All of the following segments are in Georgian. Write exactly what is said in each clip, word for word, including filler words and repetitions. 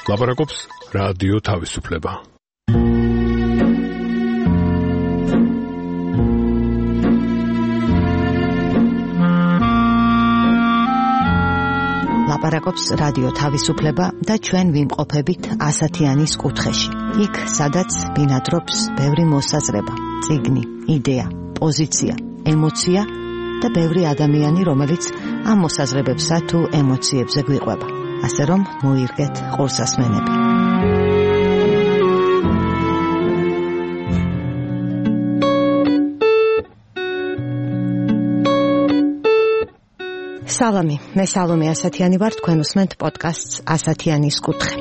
ლაპარაკობს რადიო თავისუფლება. ლაპარაკობს რადიო თავისუფლება და ჩვენ ვიმყოფებით ასათიანის კუთხეში. იქ, სადაც ბინადრობს ბევრი მოსაზრება, წიგნი, იდეა, პოზიცია, ემოცია და ბევრი ადამიანი, რომელიც ამ მოსაზრებებსა თუ ემოციებზე გვიყვება. ასე რომ მოირგეთ ყურსასმენები. სალამი, მე სალომე ასათიანი ვარ, თქვენ უსმენთ პოდკასტს ასათიანის კუთხე.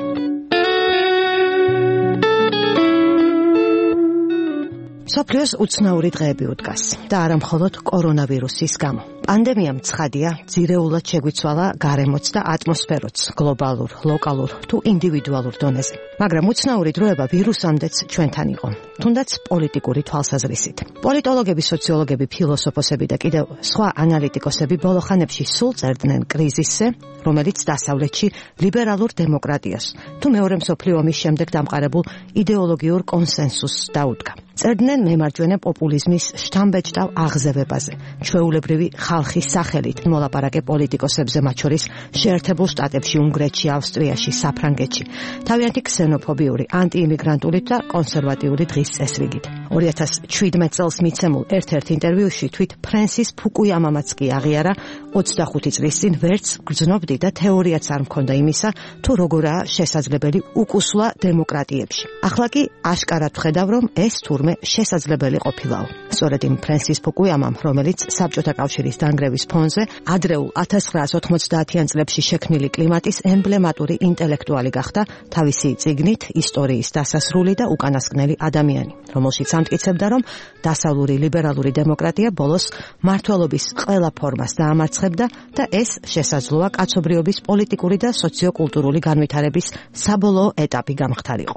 სოფლიოს უცნაური დღეები უდგას და არა მხოლოდ კორონავირუსის გამო. პანდემიამ ცხადია, ძირეულად შეგვიცვალა გარემოც და ატმოსფეროც, გლობალურ, ლოკალურ თუ ინდივიდუალურ დონეზე. მაგრამ უცნაური დროება ვირუსამდეც ჩვენთან იყო, თუნდაც პოლიტიკური თვალსაზრისით. პოლიტოლოგები, სოციოლოგები, ფილოსოფოსები და კიდევ სხვა ანალიტიკოსები ბოლო ხანებში სულ წერდნენ კრიზისზე, რომელიც დასავლეთში ლიბერალურ დემოკრატიას თუ მეორე მსოფლიო ომის შემდეგ დამყარებულ იდეოლოგიურ კონსენსუსს დაუდგა. წერდნენ მემარჯვენე პოპულიზმის შთამბეჭდავ აღზევებაზე, ჩვეულებრივი ხალხის სახელით მოლაპარაკე პოლიტიკოსებზე, მათ შორის შეერთებულ შტატებში, უნგრეთში, ავსტრიაში, საფრანგეთში, თავიანთი ქსენოფობიური, ანტიიმიგრანტული და კონსერვატიული დღის წესრიგით. ორი ათას შვიდმეტ წელს მიცემულ ერთ-ერთ ინტერვიუში თვით ფრენსის ფუკუიამამაც კი აღიარა, ოცდახუთი წლის წინ ვერც გრძნობდი და თეორიაც არ მქონდა იმისა, თუ როგორაა შესაძლებელი უკუსვლა დემოკრატიებში. ახლა კი აშკარად ვხედავ, რომ ეს თურმე შესაძლებელი ყოფილაო. სწორედ იმ ფრენსის ფუკუიამამ, რომელიც საბჭოთა კავშირის დანგრევის ფონზე ადრეულ ათას ცხრაას ოთხმოცდაათიან წლებში შექმნილი კლიმატის ემბლემატური ინტელექტუალი გახდა თავისი წიგნით ისტორიის დასასრული და უკანასკნელი ადამიანი, რომელშიც ამტკიცებდა, რომ დასავლური ლიბერალური დემოკრატია ბოლოს მმართველობის ყველა ფორმას დაამარცხებდა და ეს შესაძლოა კაცობრიობის პოლიტიკური და სოციოკულტურული განვითარების საბოლოო ეტაპი გამხდარიყო.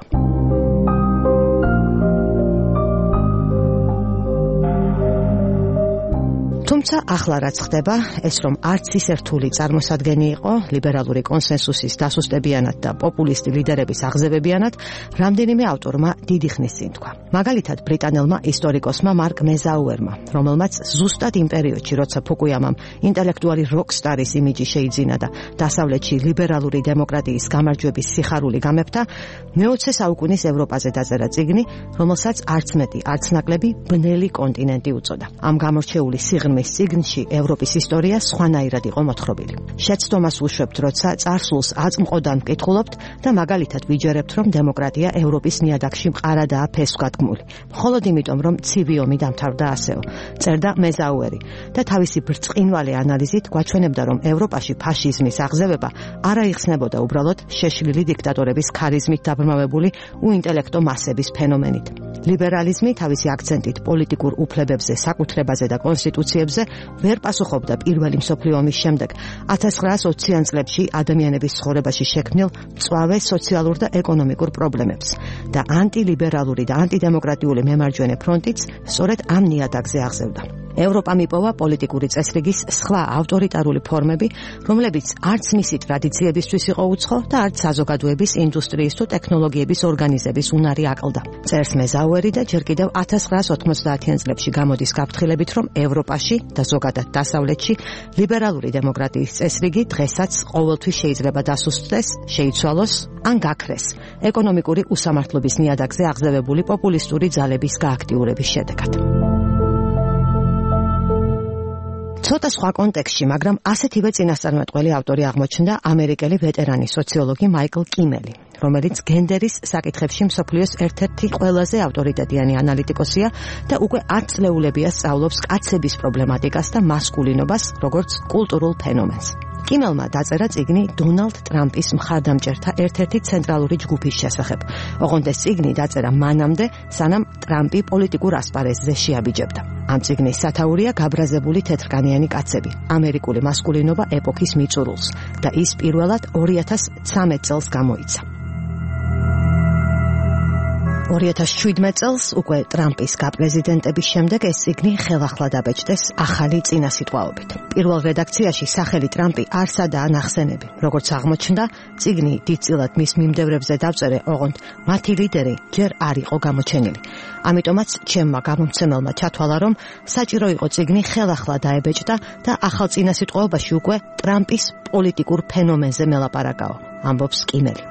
თუმცა ახლა რაც ხდება, ეს რომ არც ისე რთული წარმოსადგენი იყო ლიბერალური კონსენსუსის დასუსტებიანად და პოპულისტი ლიდერების აღზევებიანად, რამდენიმე ავტორმა დიდი ხნის წინ თქვა. მაგალითად, ბრიტანელმა ისტორიკოსმა მარკ მეზაუერმა, რომელმაც ზუსტად იმ პერიოდში, როცა ფუკუიამამ ინტელექტუალი როკსტარის იმიჯი შეიძინა და დასავლეთში ლიბერალური დემოკრატიის გამარჯვების სიხარული გამეფთა, მეოცე საუკუნის ევროპაზე დაწერა წიგნი, რომელსაც არც მეტი, არც ნაკლები ბნელი კონტინენტი უწოდა. ამ გამორჩეული სიღრმის წიგნში ევროპის ისტორია სხვანაირად იყო მოთხრობილი. შეცდომას უშვებთ, როცა წარსულს აწმყოდან ვკითხულობთ და მაგალითად ვიჯერებთ, რომ დემოკრატია ევროპის ნიადაგში მყარადაა ფესვგადგმული. მხოლოდ იმიტომ, რომ ცივი ომი დამთავრდა ასეო, წერდა მეზაუერი და თავისი ბრწყინვალე ანალიზით გვაჩვენებდა, რომ ევროპაში ფაშიზმის აღზევება არ აიხსნებოდა უბრალოდ შეშლილი დიქტატორების ქარიზმით დაბრმავებული უინტელექტო მასების ფენომენით. ლიბერალიზმი თავისი აქცენტით პოლიტიკურ უფლებებზე, საკუთრებაზე და კონსტიტუციებზე ვერ პასუხობდა პირველი მსოფლიო ომის შემდეგ ათას ცხრაას ოციან წლებში ადამიანების ცხოვრებაში შექმნილ მწვავე სოციალურ და ეკონომიკურ პრობლემებს და ანტილიბერალური და ანტიდემოკრატიული მემარჯვენე ფრონტიც სწორედ ამ ნიადაგზე აღზევდა. ევროპამ იპოვა პოლიტიკური წესრიგის სხვა ავტორიტარული ფორმები, რომლებიც არც მისი ტრადიციებისთვის იყო უცხო და არც საზოგადოების, ინდუსტრიის თუ ტექნოლოგიების ორგანიზების უნარი აკლდა. წერს მეზაუერი და ჯერ კიდევ ათას ცხრაას ოთხმოცდაათიან წლებში გამოდის გაფრთხილებით, რომ ევროპაში და ზოგადად დასავლეთში ლიბერალური დემოკრატიის წესრიგი დღესაც ყოველთვის შეიძლება დასუსტდეს, შეიცვალოს ან გაქრეს ეკონომიკური უსამართლობის ნიადაგზე აღზევებული პოპულისტური ძალების გააქტიურების შედეგად. ცოტა სხვა კონტექსტში, მაგრამ ასეთივე წინასწარმეტყველი ავტორი აღმოჩნდა ამერიკელი ვეტერანი სოციოლოგი მაიკლ კიმელი, რომელიც გენდერის საკითხებში მსოფლიოს ერთ-ერთი ყველაზე ავტორიტეტიანი ანალიტიკოსია და უკვე ათ წლეულებია სწავლობს კაცების პრობლემატიკას და მასკულინობას, როგორც კულტურულ ფენომენს. კიმელმა დაწერა წიგნი დონალდ ტრამპის მხარდამჭერთა ერთ-ერთი ცენტრალური ჯგუფის შესახებ. ოღონდ ეს წიგნი დაწერა მანამდე, სანამ ტრამპი პოლიტიკურ ასპარეზზე შეაბიჯებდა. ამ წიგნის სათაურია გაბრაზებული თეთრკანიანი კაცები, ამერიკული მასკულინობა ეპოქის მიწურულს და ის პირველად ორი ათას ცხრამეტ წელს გამოიცა. ორი ათას შვიდმეტ წელს უკვე ტრამპის გაპრეზიდენტების შემდეგ ეს წიგნი ხელახლა დაბეჭდეს ახალი წინასიტყვაობით. პირველ რედაქციაში სახელი ტრამპი არსადაა ნახსენები. როგორც აღმოჩნდა, წიგნი დიდწილად მის მიმდევრებზე დავწერე, ოღონდ მათი ლიდერი ჯერ არ იყო გამოჩენილი. ამიტომაც ჩემმა გამომცემელმა ჩათვალა, რომ საჭირო იყო წიგნი ხელახლა დაებეჭდა და ახალ წინასიტყვაობაში უკვე ტრამპის პოლიტიკურ ფენომენზე მელაპარაკაო, ამბობს კიმელი.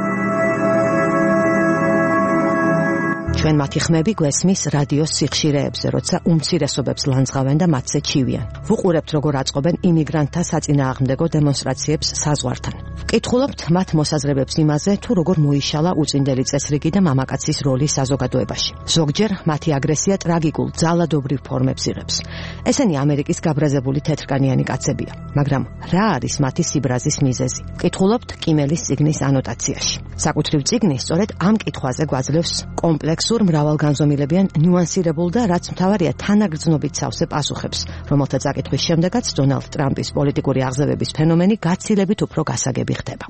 ჩვენ მათი ხმები გვესმის რადიოს სიხშირეებზე, როცა უმცირესობებს ლანძღავენ და მათზე ჩივიან. ვუყურებთ, როგორ აწყობენ იმიგრანტთა საწინააღმდეგო დემონსტრაციებს საზღვართან. ვკითხულობთ მათ მოსაზრებებს იმაზე, თუ როგორ მოიშალა უწინდელი წესრიგი და მამაკაცის როლი საზოგადოებაში. ზოგჯერ მათი აგრესია ტრაგიკულ, ძალადობრივ ფორმებს იღებს. ესენი ამერიკის გაბრაზებული თეთრკანიანი კაცებია, მაგრამ რა არის მათი სიბრაზის მიზეზი? ვკითხულობთ კიმელის წიგნის ანოტაციაში. საკუთრივ წიგნი სწორედ ამ კითხვაზე გვაძლევს კომპლექსურ მრავალგანზომილებიან ნიუანსირებულ და რაც მთავარია თანაგრძნობით სავსე პასუხებს, რომელთა წაკითხვის შემდეგაც დონალდ ტრამპის პოლიტიკური აღზევების ფენომენი გაცილებით უფრო გასაგები ხდება.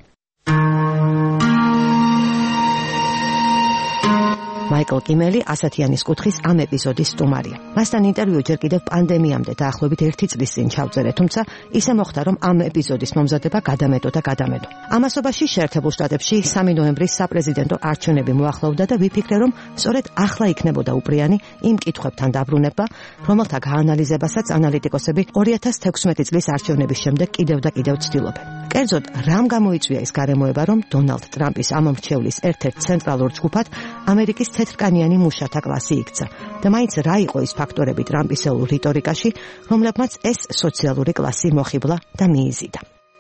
მაიკლ კიმელი ასათიანის კუთხის ამ ეპიზოდის სტუმარია. მასთან ინტერვიუ ჯერ კიდევ პანდემიამდე დაახლოებით ერთი წლის წინ ჩავწერე, თუმცა ისე მოხდა, რომ ამ ეპიზოდის მომზადება გადამეტო და გადამეტო. ამასობაში შეერთებულ შტატებში სამი ნოემბრის საპრეზიდენტო არჩევნები მოახლოვდა და ვიფიქრე, რომ სწორედ ახლა იქნებოდა უპრიანი იმ კითხვებთან დაბრუნება, რომელთა გაანალიზებასაც ანალიტიკოსები ორი ათას თექვსმეტი წლის არჩევნების შემდეგ კიდევ და კიდევ ცდილობენ. კერძოდ, რამ გამოიწვია ის გარემოება, რომ დონალდ ტრამპის ამომრჩევლის ერთ-ერთ ცენტრალურ ჯგუფად ამერიკის თეთრკანიანი მუშათა კლასი იქცა და მაინც რა იყო ის ფაქტორები ტრამპისეულ რიტორიკაში, რომლებმაც ეს სოციალური კლასი მოხიბლა და მიიზიდა.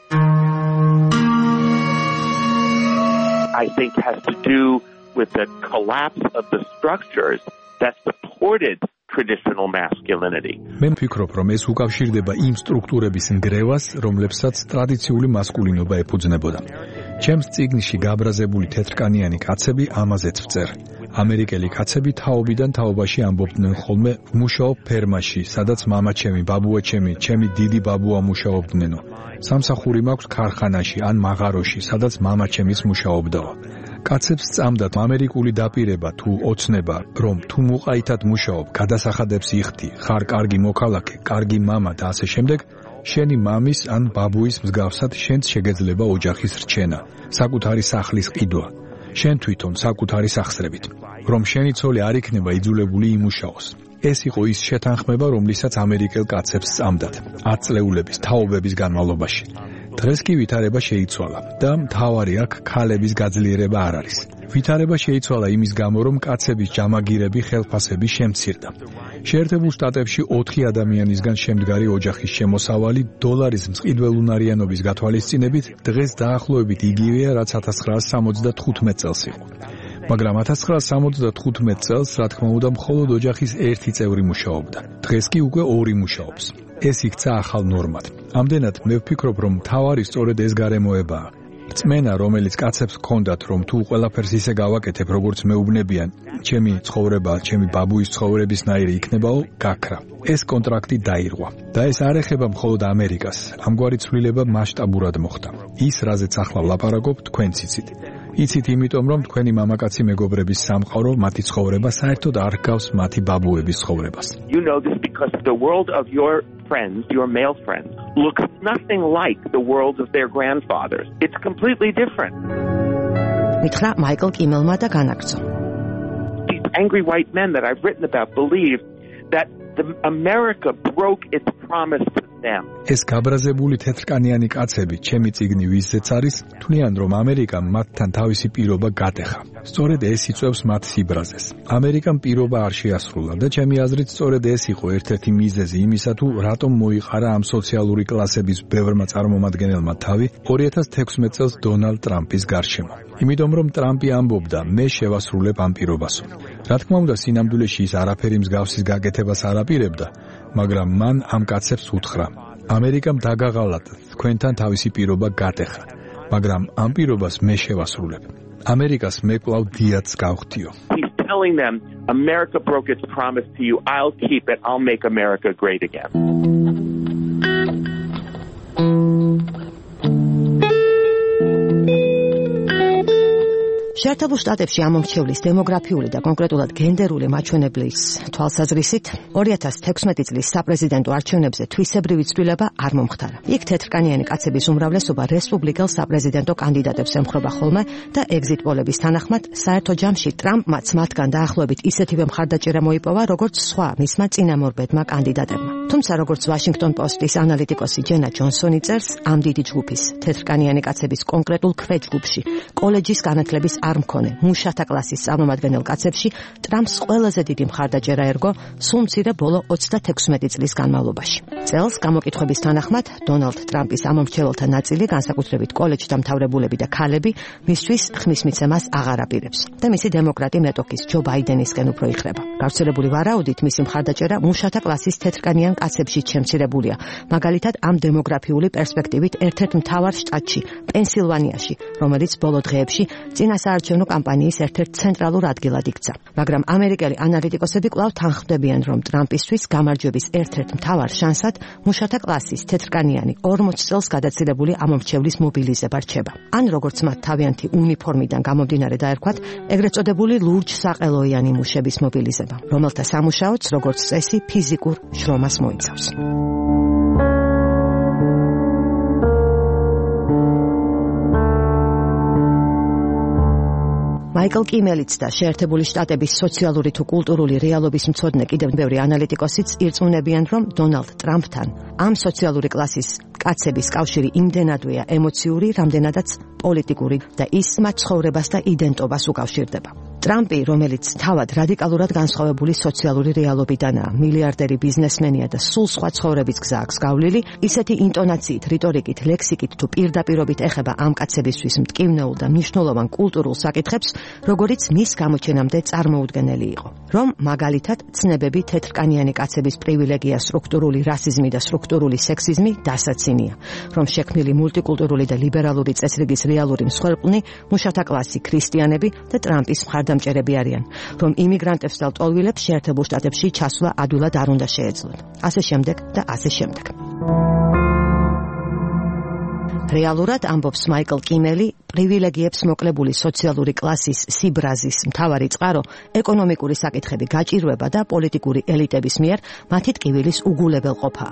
I think has to do with the collapse of the structures that supported traditional masculinity. მე ვფიქრობ, რომ ეს უკავშირდება იმ სტრუქტურების ნგრევას, რომლებსაც ტრადიციული მასკულინობა ეფუძნებოდა. ჩემს წიგნში გაბრაზებული თეთრკანიანი კაცები ამაზეც ვწერ. ამერიკელი კაცები თაობიდან თაობაში ამბობდნენ ხოლმე ვმუშაობ ფერმაში, სადაც მამაჩემი, ბაბუაჩემი, ჩემი დიდი ბაბუა მუშაობდნენო. სამსახური მაქვს ქარხანაში ან მაღაროში, სადაც მამაჩემიც მუშაობდაო. კაცებს სწამდათ ამერიკული დაპირება თუ ოცნება, რომ თუ მუყაითად მუშაობ, გადასახადებს იხდი, ხარ კარგი მოქალაქე, კარგი მამა და ასე შემდეგ, შენი მამის ან ბაბუის მსგავსად შენც შეგეძლება ოჯახის რჩენა, საკუთარი სახლის ყიდვა. შენ თვითონ საკუთარი სახსრებით, რომ შენი ცოლი არ იქნება იძულებული იმუშაოს. ეს იყო ის შეთანხმება, რომლისაც ამერიკელ კაცებს სწამდათ ათწლეულების თაობების განმავლობაში. დღეს კი ვითარება შეიცვალა და მთავარი აქ ქალების გაძლიერება არ არის. ვითარება შეიცვალა იმის გამო, რომ კაცების ჯამაგირები ხელფასები შემცირდა. შეერთებულ შტატებში ოთხი ადამიანისგან შემდგარი ოჯახის შემოსავალი დოლარის მწყიდველუნარიანობის გათვალისწინებით დღეს დაახლოებით იგივეა, რაც ათას ცხრაასი სამოცდათხუთმეტ წელს იყო. მაგრამ ათას ცხრაასი სამოცდათხუთმეტ წელს, რა თქმა უნდა, მხოლოდ ოჯახის ერთი წევრი მუშაობდა. დღეს კი უკვე ორი მუშაობს. ეს იქცა ახალ ნორმად. ამდენად მე ვფიქრობ, რომ მთავარი სწორედ ეს გარემოებაა. წმენა, რომელიც კაცებს ჰქონდათ, რომ თუ ყველაფერს ისე გავაკეთებ, როგორც მეუბნებიან, ჩემი ცხოვრება, ჩემი ბაბუის ცხოვრებისნაირი იქნებაო, გაქრა. ეს კონტრაქტი დაირღვა. და ეს არ ეხება მხოლოდ ამერიკას. ამგვარი ცვლილება მასშტაბურად მოხდა. ის, რაზეც ახლა ვლაპარაკობ, თქვენც იცით. იცით იმიტომ, რომ თქვენი მამაკაცი მეგობრების სამყარო, მათი ცხოვრება საერთოდ არ ჰგავს მათი ბაბუების ცხოვრებას. You know this because the world of your friends, your male friends, looks nothing like the world of their grandfathers. It's completely different. მითხრა მაიკლ კიმელმა და განაგრძო. These angry white men that I've written about believe that the America broke its promise to them. ეს გაბრაზებული თეთრკანიანი კაცები, ჩემი წიგნი ვიზეც არის, თვლიან, რომ ამერიკამ მათთან თავისი პირობა გატეხა. სწორედ ეს იწვევს მათ სიბრაზეს. ამერიკამ პირობა არ შეასრულა და ჩემი აზრით სწორედ ეს იყო ერთ-ერთი მიზეზი იმისა, თუ რატომ მოიყარა ამ სოციალური კლასების ბევრმა წარმომადგენელმა თავი ორი ათას თექვსმეტ წელს დონალდ ტრამპის გარშემო. იმიტომ, რომ ტრამპი ამბობდა, მე შევასრულებ ამ პირობასო. რა თქმა უნდა, სინამდვილეში ის არაფერი მსგავსის გაკეთებას არ აპირებდა, მაგრამ მან ამ კაცებს უთხრა: ამერიკამ დაგაღალათ, თქვენთან თავისი პირობა გატეხა, მაგრამ ამ პირობას მე შევასრულებ. ამერიკას მე კვლავ დიადს გავხდიო. He's telling them, America broke its promise to you. I'll keep it. I'll make America great again. შეერთებულ შტატებში ამომრჩევლის დემოგრაფიული და კონკრეტულად გენდერული მაჩვენებლის თვალსაზრისით ორი ათას თექვსმეტი წლის საპრეზიდენტო არჩევნებზე თვისებრივი ცვლილება არ მომხდარა. იქ თეთრკანიანი კაცების უმრავლესობა რესპუბლიკელ საპრეზიდენტო კანდიდატებს ემხრობა ხოლმე და ეგზიტ პოლების თანახმად საერთო ჯამში ტრამპმაც მათგან დაახლოებით ისეთივე მხარდაჭერა მოიპოვა, როგორც სხვა მისმა წინამორბედმა კანდიდატებმა. თუმცა როგორც Washington Post-ის ანალიტიკოსი ჯენა ჯონსონი წერს, ამ დიდი ჯგუფის თეთრკანიანი კაცების კონკრეტულ ქვეჯგუფში კოლეჯის განათლების არ მქონე მუშათა კლასის წარმომადგენელ კაცებში ტრამპს ყველაზე დიდი მხარდაჭერა ერგო სულ მცირე ბოლო ოცდათექვსმეტი წლის განმავლობაში. წელს გამოკითხვების თანახმად დონალდ ტრამპის ამომრჩეველთა ნაწილი, განსაკუთრებით კოლეჯ დამთავრებულები და ქალები, მისთვის ხმის მიცემას აღარ აპირებს და მისი დემოკრატი მეტოქის ჯო ბაიდენისკენ უფრო იხრება. გავრცელებული ვარაუდით მისი მხარდაჭერა მუშათა კლასის თეთრკანიან კაცებში შემცირებულია. მაგალითად, ამ დემოგრაფიული პერსპექტივით ერთ-ერთ მთავარ შტატში, პენსილვანიაში, რომელიც ბოლო დღეებში წინასაარჩევნო კამპანიის ერთ-ერთ ცენტრალურ ადგილად იქცა. მაგრამ ამერიკელი ანალიტიკოსები კვლავ თანხმდებიან, რომ ტრამპისთვის გამარჯვების ერთ-ერთ მთავარ შანსად მუშათა კლასის თეთრკანიანი ორმოც წელს გადაცილებული ამომრჩევლის მობილიზება რჩება. ან როგორც მათ თავიანთი უნიფორმიდან გამომდინარე დაერქვათ, ეგრეთ წოდებული ლურჯსაყელოიანი მუშების მობილიზება, რომელთა სამუშაოც როგორც წესი ფიზიკურ შრომას მოიცავს. მაიკლ კიმელიც და შეერთებული შტატების სოციალური თუ კულტურული რეალობის მცოდნე კიდევ ბევრი ანალიტიკოსიც ირწმუნებიან, რომ დონალდ ტრამპთან ამ სოციალური კლასის კაცების კავშირი იმდენადვეა ემოციური, რამდენადაც პოლიტიკური და ის მათ ცხოვრებას და იდენტობას უკავშირდება. ტრამპი, რომელიც თავად რადიკალურად განსხვავებული სოციალური რეალობიდანაა, მილიარდერი ბიზნესმენია და სულ სხვა ცხოვრების გზა აქვს გავლილი, ისეთი ინტონაციით, რიტორიკით, ლექსიკით თუ პირდაპირობით ეხება ამ კაცებისთვის მტკივნეულ და მნიშვნელოვან კულტურულ საკითხებს, როგორიც მის გამოჩენამდე წარმოუდგენელი იყო. რომ მაგალითად ცნებები თეთრკანიანი კაცების პრივილეგია, სტრუქტურული რასიზმი და სტრუქტურული სექსიზმი დასაცინია. რომ შექმნილი მულტიკულტურული და ლიბერალური წესრიგის რეალური მსხვერპლნი მუშათა კლასი, ქრისტიანები და ტრამპის მხარდამჭერები არიან. რომ იმიგრანტებს და ლტოლვილებს შეერთებულ შტატებში ჩასვლა ადვილად არ უნდა შეეძლოთ. ასე შემდეგ და ასე შემდეგ. რეალურად, ამბობს მაიკლ კიმელი, პრივილეგიებს მოკლებული სოციალური კლასის სიბრაზის მთავარი წყარო ეკონომიკური საკითხები გაჭირვება და პოლიტიკური ელიტების მიერ მათი ტკივილის უგულებელყოფაა.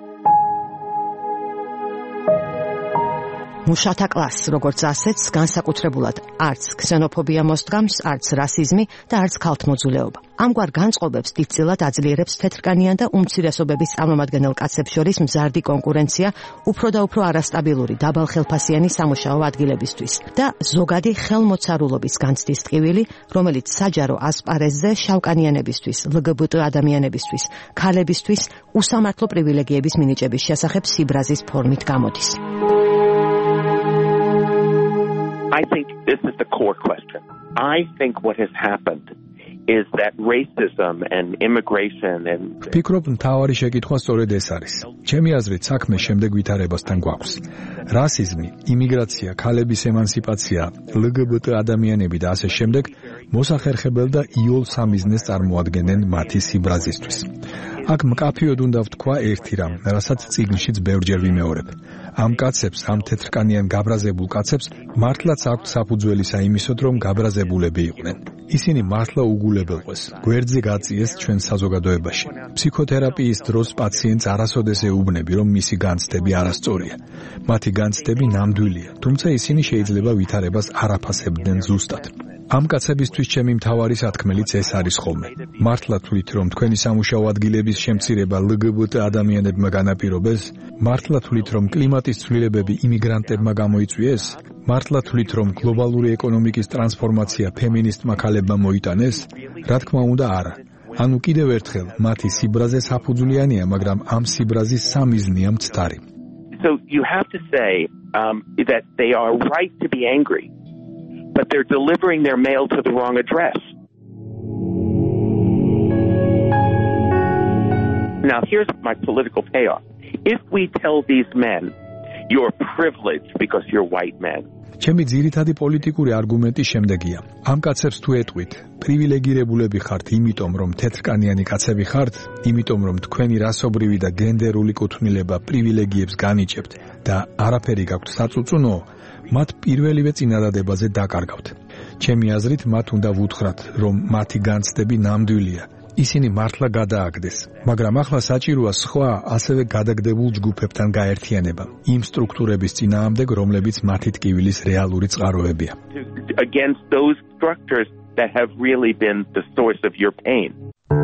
მუშათა კლასს, როგორც ასეთს, განსაკუთრებულად არც ქსენოფობია მოსდგამს, არც რასიზმი და არც ქალთმოძულეობა. ამგვარ განწყობებს დიდწილად აძლიერებს თეთრკანიან და უმცირესობების წარმომადგენელ კაცებს შორის მზარდი კონკურენცია უფრო და უფრო არასტაბილური დაბალხელფასიანი სამუშაო ადგილებისთვის და ზოგადი ხელმოცარულობის განცდის ტკივილი, რომელიც საჯარო ასპარეზზე შავკანიანებისთვის, ლგბტ ადამიანებისთვის, ქალებისთვის უსამართლო პრივილეგიების მინიჭების შესახებ სიბრაზის ფორმით გამოდის. I think this is the core question. I think what has happened is that racism and immigration and ვფიქრობ, მთავარი შეკითხვა სწორედ ეს არის. ჩემი აზრით, საქმე შემდეგ ვითარებასთან გვაქვს. რასიზმი, იმიგრაცია, ქალების ემანსიპაცია, ლგბტ ადამიანები და ასე შემდეგ მოსახერხებელ და იოლ სამიზნეს წარმოადგენენ მათი სიბრაზისთვის. აქ მკაფიოდ უნდა ვთქვა ერთი რამ, რასაც წიგნშიც ბევრჯერ ვიმეორებ. ამ კაცებს, ამ თეთრკანიან გაბრაზებულ კაცებს მართლაც აქვთ საფუძველისა იმისოთ, რომ გაბრაზებულები იყვნენ. ისინი მართლა უგულებელყვეს, გვერდზე გაწიეს ჩვენ საზოგადოებაში. ფსიქოთერაპიის დროს პაციენტს არასოდეს ეუბნები, რომ მისი განცდები არასწორია. მათი განცდები ნამდვილია, თუმცა ისინი შეიძლება ვითარებას არ აფასებდნენ ზუსტად. ამ კაცებისთვის ჩემი მთავარი სათქმელიც ეს არის ხოლმე. მართლა თვლით, რომ თქვენი სამუშაო ადგილების შემცირება ლგბტ ადამიანებმა განაპირობეს? მართლა თვლით, რომ კლიმატის ცვლილებები იმიგრანტებმა გამოიწვიეს? მართლა თვლით, რომ გლობალური ეკონომიკის ტრანსფორმაცია ფემინისტმა ქალებმა მოიტანეს? რა თქმა უნდა, არა. ანუ კიდევ ერთხელ, მათი სიბრაზე საფუძვლიანია, მაგრამ ამ სიბრაზის სამიზნეა მცდარი. So you have to say um, that they are right to be angry, but they're delivering their mail to the wrong address. Now, here's my political payoff. If we tell these men, you're privileged because you're white men. ჩემი ძირითადი პოლიტიკური არგუმენტი შემდეგია. ამ კაცებს თუ ეტყვით, პრივილეგირებულები ხართ იმიტომ, რომ თეთრკანიანი კაცები ხართ, იმიტომ, რომ თქვენი რასობრივი და გენდერული კუთვნილება პრივილეგიებს განიჭებთ და არაფერი გაქვთ საწუწუნო, მათ პირველივე წინადადებაზე დაკარგავთ. ჩემი აზრით, მათ უნდა ვუთხრათ, რომ მათი განცდები ნამდვილია. ისინი მართლა გადააგდეს, მაგრამ ახლა საჭიროა სხვა, ასევე გადაგდებულ ჯგუფებთან გაერთიანება, იმ სტრუქტურების წინააღმდეგ, რომლებიც მათი ტკივილის რეალური წყაროებია. Against those structures that have really been the source of your pain.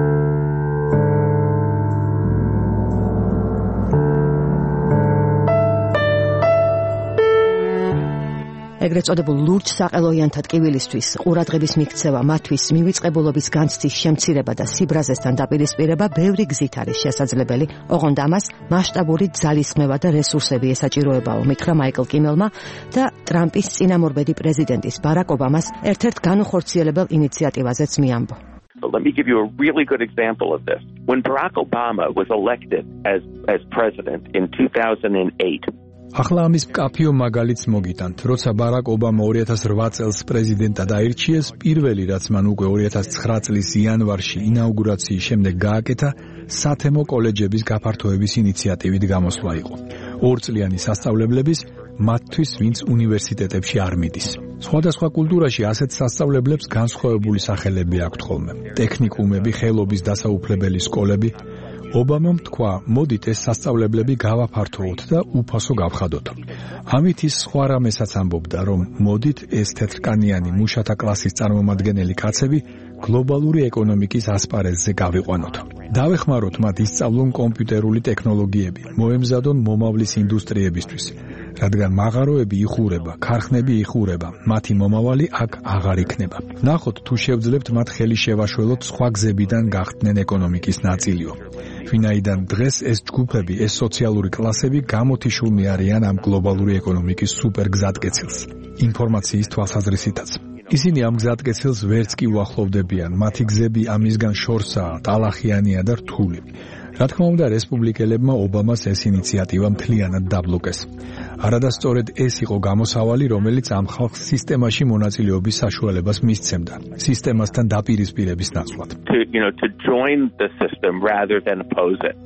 ეგრეთ წოდებულ ლურჯ საყელოიანთა ტკივილისთვის ყურადღების მიქცევა, მათთვის მივიწყებულობის განცდის შემცირება და სიბრაზესთან დაპირისპირება ბევრი გზით არის შესაძლებელი. ოღონდ ამას მასშტაბური ძალისხმევა და რესურსები ესაჭიროებაო, მითხრა მაიკლ კიმელმა და ტრამპის წინამორბედი პრეზიდენტის ბარაკ ობამას ერთ-ერთ განუხორციელებელ ინიციატივაზეც მიამბო. But let me give you a really good example of this. When Barack Obama was elected as as president in two thousand eight, ახლა ამის მკაფიო მაგალითს მოგიტანთ, როცა ბარაკ ობამა ორი ათას ოთხ წელს პრეზიდენტად აირჩიეს, პირველი რაც მან უკვე ორი ათას ცხრა წლის იანვარში ინაუგურაციის შემდეგ გააკეთა, სათემო კოლეჯების გაფართოების ინიციატივით გამოსვლა იყო. ორწლიანი სასწავლებლების მათთვის, ვინც უნივერსიტეტებში არ მიდის. სხვადასხვა კულტურაში ასეთ სასწავლებლებს განსხვავებული სახელები აქვთ ხოლმე. ტექნიკუმები, ხელობის დასაუფლებელი სკოლები. ობამამ თქვა, მოდით ეს სასწავლებლები გავაფართოვოთ და უფასო გავხადოთ. ამით ის სხვა რამესაც ამბობდა, რომ მოდით ეს თეთრკანიანი მუშათა კლასის წარმომადგენელი კაცები გლობალური ეკონომიკის ასპარეზზე გავიყვანოთ. დავეხმაროთ მათ ისწავლონ კომპიუტერული ტექნოლოგიები, მოემზადონ მომავლის ინდუსტრიებისთვის, რადგან მაღაროები იხურება, ქარხნები იხურება, მათი მომავალი აქ აღარ იქნება. ნახოთ, თუ შევძლებთ მათ ხელი შევაშველოთ სხვა გზებიდან გახდნენ ეკონომიკის ნაწილიო. ვინაიდან დღეს ეს ჯგუფები, ეს სოციალური კლასები გამოთიშულნი არიან ამ გლობალური ეკონომიკის სუპერგზატკეცილს, ინფორმაციის თვალსაზრისითაც. ისინი ამ გზატკეცილს ვერც კი უახლოვდებიან, მათი გზები ამისგან შორსაა, ტალახიანია და რთული. რა თქმა უნდა, რესპუბლიკელებმა ობამას ეს ინიციატივა მთლიანად დაბლოკეს. არადასწორედ ეს იყო გამოსავალი, რომელიც ამ ხალხს სისტემაში მონაწილეობის საშუალებას მისცემდა, სისტემასთან დაპირისპირების ნაცვლად. To, you know, to join the system rather than oppose it.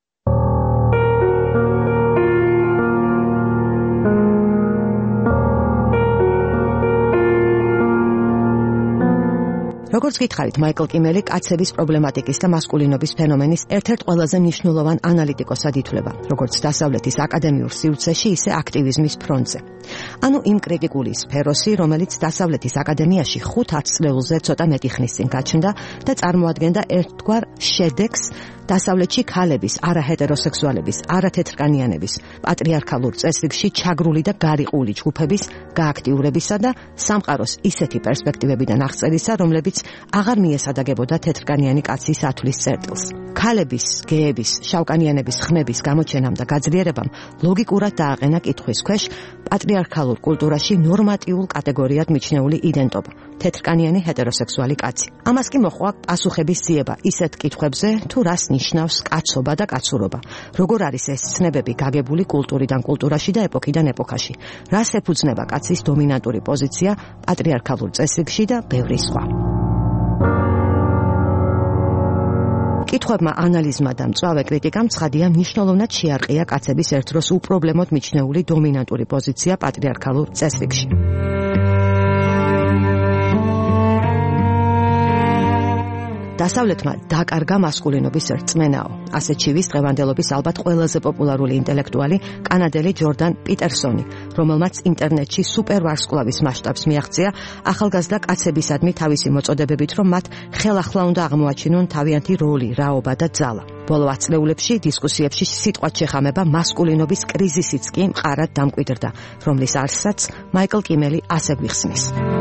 როგორც გითხარით, მაიკლ კიმელი კაცების პრობლემატიკის და მასკულინობის ფენომენის ერთ-ერთ ყველაზე მნიშვნელოვან ანალიტიკოსად ითვლება, როგორც დასავლეთის აკადემიურ სივრცეში, ისე აქტივიზმის ფრონტზე. ანუ იმ კრიტიკული სფეროსი, რომელიც დასავლეთის აკადემიაში ხუთ ათწლეულზე ცოტა მეტი ხნის წინ გაჩნდა და წარმოადგენდა ერთგვარ შედეგს დასავლეთში ქალების, არაჰეტეროსექსუალების, არათეთრკანიანების, პატრიარქალურ წესრიგში ჩაგრული და გარიყული ჯგუფების გააქტიურებისა და სამყაროს ისეთი პერსპექტივებიდან აღწერისა, რომლებიც აღარ მიესადაგებოდა თეთრკანიანი კაცის ათვლის წერტილს. ქალების, გეების, შავკანიანების ხმების გამოჩენამ და გაძლიერებამ ლოგიკურად დააყენა კითხვის ქვეშ პატრიარქალურ კულტურაში ნორმატიულ კატეგორიად მიჩნეული იდენტობა, თეთრკანიანი ჰეტეროსექსუალი კაცი. ამას კი მოჰყვა პასუხების ძიება ისეთ კითხვებზე, თუ რას ნიშნავს კაცობა და კაცურობა, როგორ არის ეს ცნებები გაგებული კულტურიდან კულტურაში და ეპოქიდან ეპოქაში, რას ეფუძნება კაცის დომინანტური პოზიცია პატრიარქალურ წესრიგში და ბევრი სხვა. კითხვებმა, ანალიზმა და მწვავე კრიტიკამ ცხადია მნიშვნელოვნად შეარყია კაცების ერთდროს უპრობლემოდ მიჩნეული დომინანტური პოზიცია პატრიარქალურ წესრიგში. დასავლეთმა დაკარგა მასკულინობის რწმენაო. ასეთ ჩივის დღევანდელობის ალბათ ყველაზე პოპულარული ინტელექტუალი კანადელი ჯორდან პიტერსონი, რომელმაც ინტერნეტში სუპერვარსკვლავის მასშტაბს მიაღწია ახალგაზრდა კაცებისადმი თავისი მოწოდებებით, რომ მათ ხელახლა უნდა აღმოაჩინონ თავიანთი როლი, რაობა და ძალა. ბოლო ათწლეულებში დისკუსიებში სიტყვად შეხამება მასკულინობის კრიზისიც კი მყარად დამკვიდრდა, რომლის არსსაც მაიკლ კიმელი ასე გვიხსნის.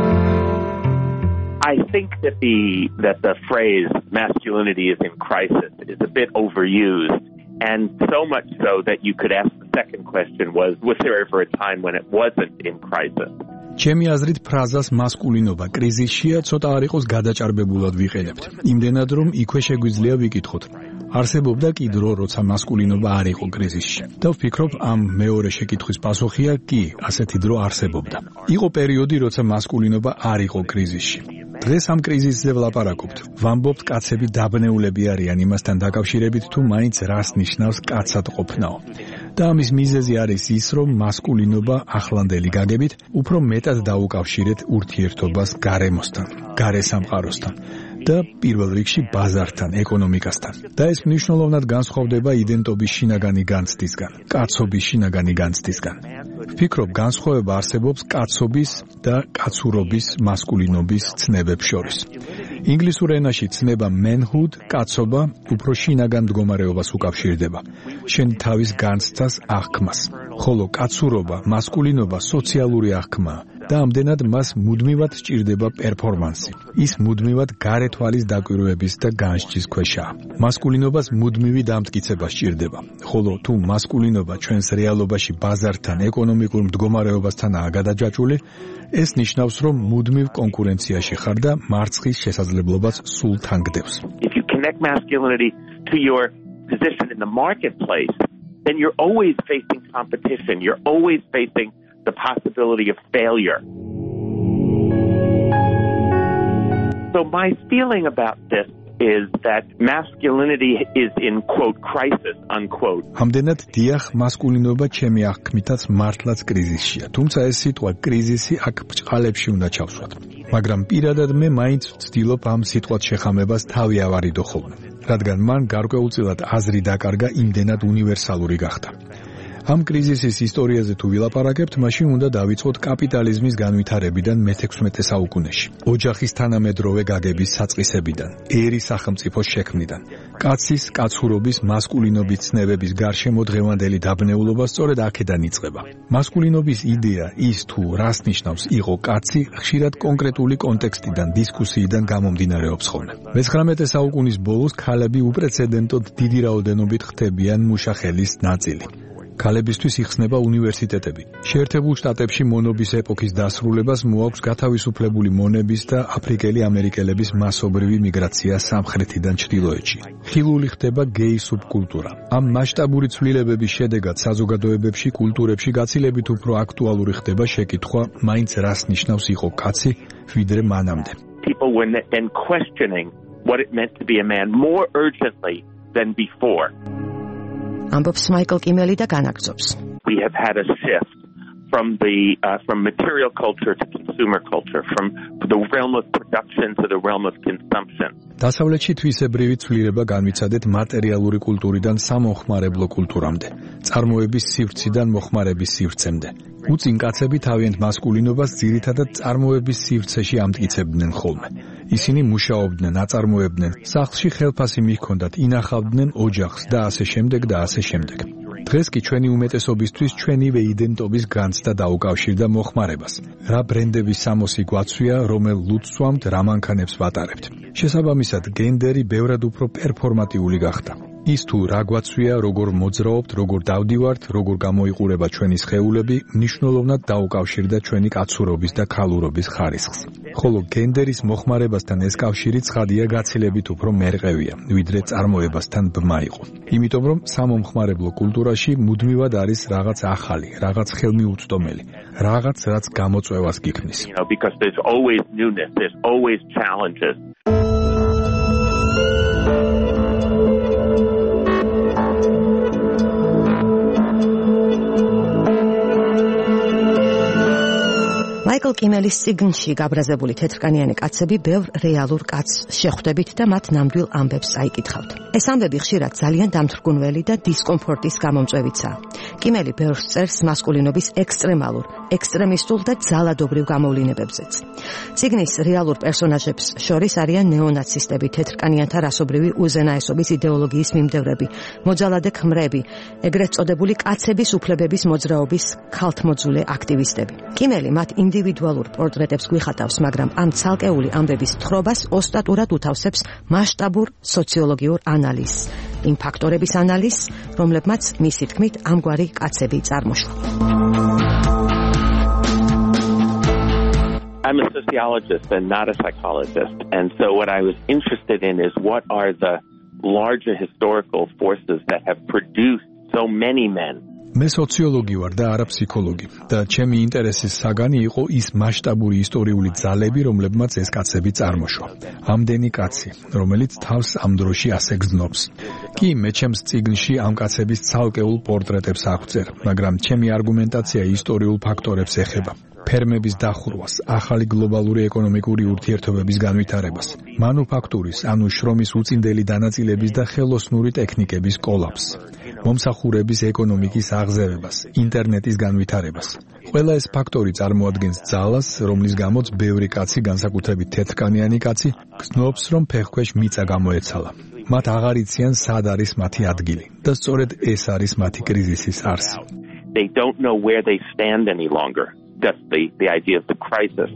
I think that the that the phrase masculinity is in crisis is a bit overused, and so much so that you could ask the second question was was there ever a time when it wasn't in crisis? ჩემი აზრით ფრაზას მასკულინობა კრიზისშია ცოტა არ იყოს გადაჭარბებულად ვიყენებთ. იმდენად რომ იქვე შეგვიძლია ვიკითხოთ, არსებობდა კი დრო, როცა მასკულინობა არ იყო კრიზისში. და ვფიქრობ, ამ მეორე შეკითხვის პასუხია კი, ასეთი დრო არსებობდა. იყო პერიოდი, როცა მასკულინობა არ იყო კრიზისში. დღეს ამ კრიზისზე ვლაპარაკობთ. ვამბობთ, კაცები დაბნეულები არიან იმასთან დაკავშირებით, თუ მაინც რას ნიშნავს კაცად ყოფნაო. და ამის მიზეზი არის ის, რომ მასკულინობა ახლანდელი გაგებით უფრო მეტად დაუკავშირეთ ურთიერთობას გარემოსთან, გარე სამყაროსთან და პირველ რიგში ბაზართან, ეკონომიკასთან. და ეს მნიშვნელოვნად განსხვავდება იდენტობის შინაგანი განცდისგან, კაცობის შინაგანი განცდისგან. ვფიქრობ, განსხვავება არსებობს კაცობის და კაცურობის, მასკულინობის ცნებებს შორის. ინგლისურ ენაში ცნება manhood, კაცობა, უფრო შინაგან მდგომარეობას უკავშირდება, შენ თავის განცდას აღქმას, ხოლო კაცურობა, მასკულინობა სოციალური აღქმაა და ამდენად მას მუდმივად სჭირდება პერფორმანსი. ის მუდმივად გარე თვალის დაკვირვების და განსჯის ქვეშაა. მასკულინობას მუდმივი დამტკიცება სჭირდება, ხოლო თუ მასკულინობა ჩვენს რეალობაში ბაზართან, ეკონომიკურ მდგომარეობასთანაა გადაჯაჭვული, ეს ნიშნავს, რომ მუდმივ კონკურენციაში ხარ და მარცხის შესაძლებლობაც სულ თანგდევს. If you connect masculinity to your position in the marketplace, then you're always facing competition. You're always facing the possibility of failure. So my feeling about this is that masculinity is in quote crisis unquote. ამდენად დიახ, მასკულინობა ჩემი აღქმითაც მართლაც კრიზისშია. თუმცა ეს სიტყვა კრიზისი აქ ბრჭყალებში უნდა ჩავსვათ. მაგრამ პირადად მე მაინც ვცდილობ ამ სიტყვას შეხამებას თავი ავარიდო ხოლმე, რადგან მან გარკვეულწილად აზრი დაკარგა იმდენად უნივერსალური გახდა. ამ კრიზისის ისტორიაზე თუ ვილაპარაკებთ, მაშინ უნდა დავიწყოთ კაპიტალიზმის განვითარებიდან მეთექვსმეტე საუკუნეში, ოჯახის თანამედროვე გაგების საწყისებიდან, ერის სახელმწიფოს შექმნიდან. კაცის, კაცურობის, მასკულინობის ცნებების გარშემო დღევანდელი დაბნეულობა სწორედ აქედან იწყება. მასკულინობის იდეა, ის თუ რას ნიშნავს იყო კაცი, ხშირად კონკრეტული კონტექსტიდან, დისკუსიიდან გამომდინარეობს ხოლმე. მეცხრამეტე საუკუნის ბოლოს ქალები უპრეცედენტოდ დიდი რაოდენობით ხდებიან მუშახელის ნაწილი. ქალებისთვის იხსნება უნივერსიტეტები. შეერთებულ შტატებში მონობის ეპოქის დასრულებას მოაქვს გათავისუფლებული მონების და აფრიკელი ამერიკელების მასობრივი მიგრაცია სამხრეთიდან ჩრდილოეთში. ხილული ხდება გეი სუბკულტურა. ამ მასშტაბური ცვლილებების შედეგად საზოგადოებებში, კულტურებში გაცილებით უფრო აქტუალური ხდება შეკითხვა, მაინც რას ნიშნავს იყო კაცი, ვიდრე მანამდე. People were then questioning what it meant to be a man more urgently than before. ამბობს მაიკლ კიმელი და განაგრძობს. We have had a shift from the uh, from material culture to consumer culture, from the realm of production to the realm of consumption. დასავლეთში თვისებრივი ცვლილება განვიცადეთ მატერიალური კულტურიდან სამოხმარებლო კულტურამდე, წარმოების სივრციდან მოხმარების სივრცემდე. უწინ კაცები თავიანთ მასკულინობას ძირითადად წარმოების სივრცეში ამტკიცებდნენ ხოლმე. ისინი მუშაობდნენ, აწარმოებდნენ, სახლში ხელფასი მიჰქონდათ, ინახავდნენ ოჯახს და ასე შემდეგ და ასე შემდეგ. დღეს კი ჩვენი უმეტესობისთვის ჩვენივე იდენტობის განცდა დაუკავშირდა მოხმარებას. რა ბრენდების სამოსი გვაცვია, რომელ ლუცს ვამთ, რა მანქანებს ვატარებთ. შესაბამისად, გენდერი ბევრად უფრო პერფორმატიული გახდა. ის თუ რა გვაცვია, როგორ მოძრაობთ, როგორ დავდივართ, როგორ გამოიყურება ჩვენი სხეულები, მნიშვნელოვნად დაუკავშირდა ჩვენი კაცურობის და ქალურობის ხარისხს. ხოლო გენდერის მოხმარებასთან ეს კავშირი ცხადია გაცილებით უფრო მერყევია, ვიდრე წარმოებასთან ბმა იყო. იმიტომ რომ სამომხმარებლო კულტურაში მუდმივად არის რაღაც ახალი, რაღაც ხელმიუწვდომელი, რაღაც რაც გამოწვევას გიქმნის. You know, because there's always newness, there's always challenges. მაიკლ კიმელის წიგნში გაბრაზებული თეთრკანიანი კაცები ბევრ რეალურ კაცს შეხვდებით და მათ ნამდვილ ამბებს აიკითხავთ. ეს ამბები ხშირად ძალიან დამთრგუნველი და დისკომფორტის გამომწვევიცაა. კიმელი ბევრს წერს მასკულინობის ექსტრემალურ, ექსტრემისტულ და ძალადობრივ გამოვლინებებზეც. წიგნის რეალურ პერსონაჟებს შორის არიან ნეონაცისტები, თეთრკანიანთა რასობრივი უზენაესობის იდეოლოგიის მიმდევრები, მოძალადე ქმრები, ეგრეთ წოდებული კაცების უფლებების მოძრაობის ქალთმოძულე აქტივისტები. კიმელი მათ ინდივიდუალურ პორტრეტებს გვიხატავს, მაგრამ ამ ცალკეული ამბების თხრობას ოსტატურად უთავსებს მასშტაბურ სოციოლოგიურ ანალიზს, იმ ფაქტორების ანალიზს, რომლებმაც მისი თქმით ამგვარი კაცები წარმოშვა. I'm a sociologist and not a psychologist, and so what I was interested in is what are the larger historical forces that have produced so many men. მე სოციოლოგი ვარ და არა ფსიქოლოგი და ჩემი ინტერესის საგანი იყო ის მასშტაბური ისტორიული ძალები, რომლებმაც ეს კაცები წარმოშვა. ამდენი კაცი, რომელიც თავს ამ დროში ასე გრძნობს. კი, მე ჩემს წიგნში ამ კაცების ცალკეულ პორტრეტებს აღვწერ, მაგრამ ჩემი არგუმენტაცია ისტორიულ ფაქტორებს ეხება. ფერმების დახურვას, ახალი გლობალური ეკონომიკური ურთიერთობების განვითარებას, მანუფაქტურის, ანუ შრომის უწინდელი დანაწილების და ხელოსნური ტექნიკების კოლაფსს, მომსახურების ეკონომიკის აღზევებას, ინტერნეტის განვითარებას. ყველა ეს ფაქტორი წარმოადგენს ძალას, რომლის გამოც ბევრი კაცი, განსაკუთრებით თეთრკანიანი კაცი, გრძნობს, რომ ფეხქვეშ მიწა გამოეცალა. მათ აღარ იციან, სად არის მათი ადგილი და სწორედ ეს არის მათი კრიზისის არსი. They don't know where they stand any longer. That's the, the idea of the crisis.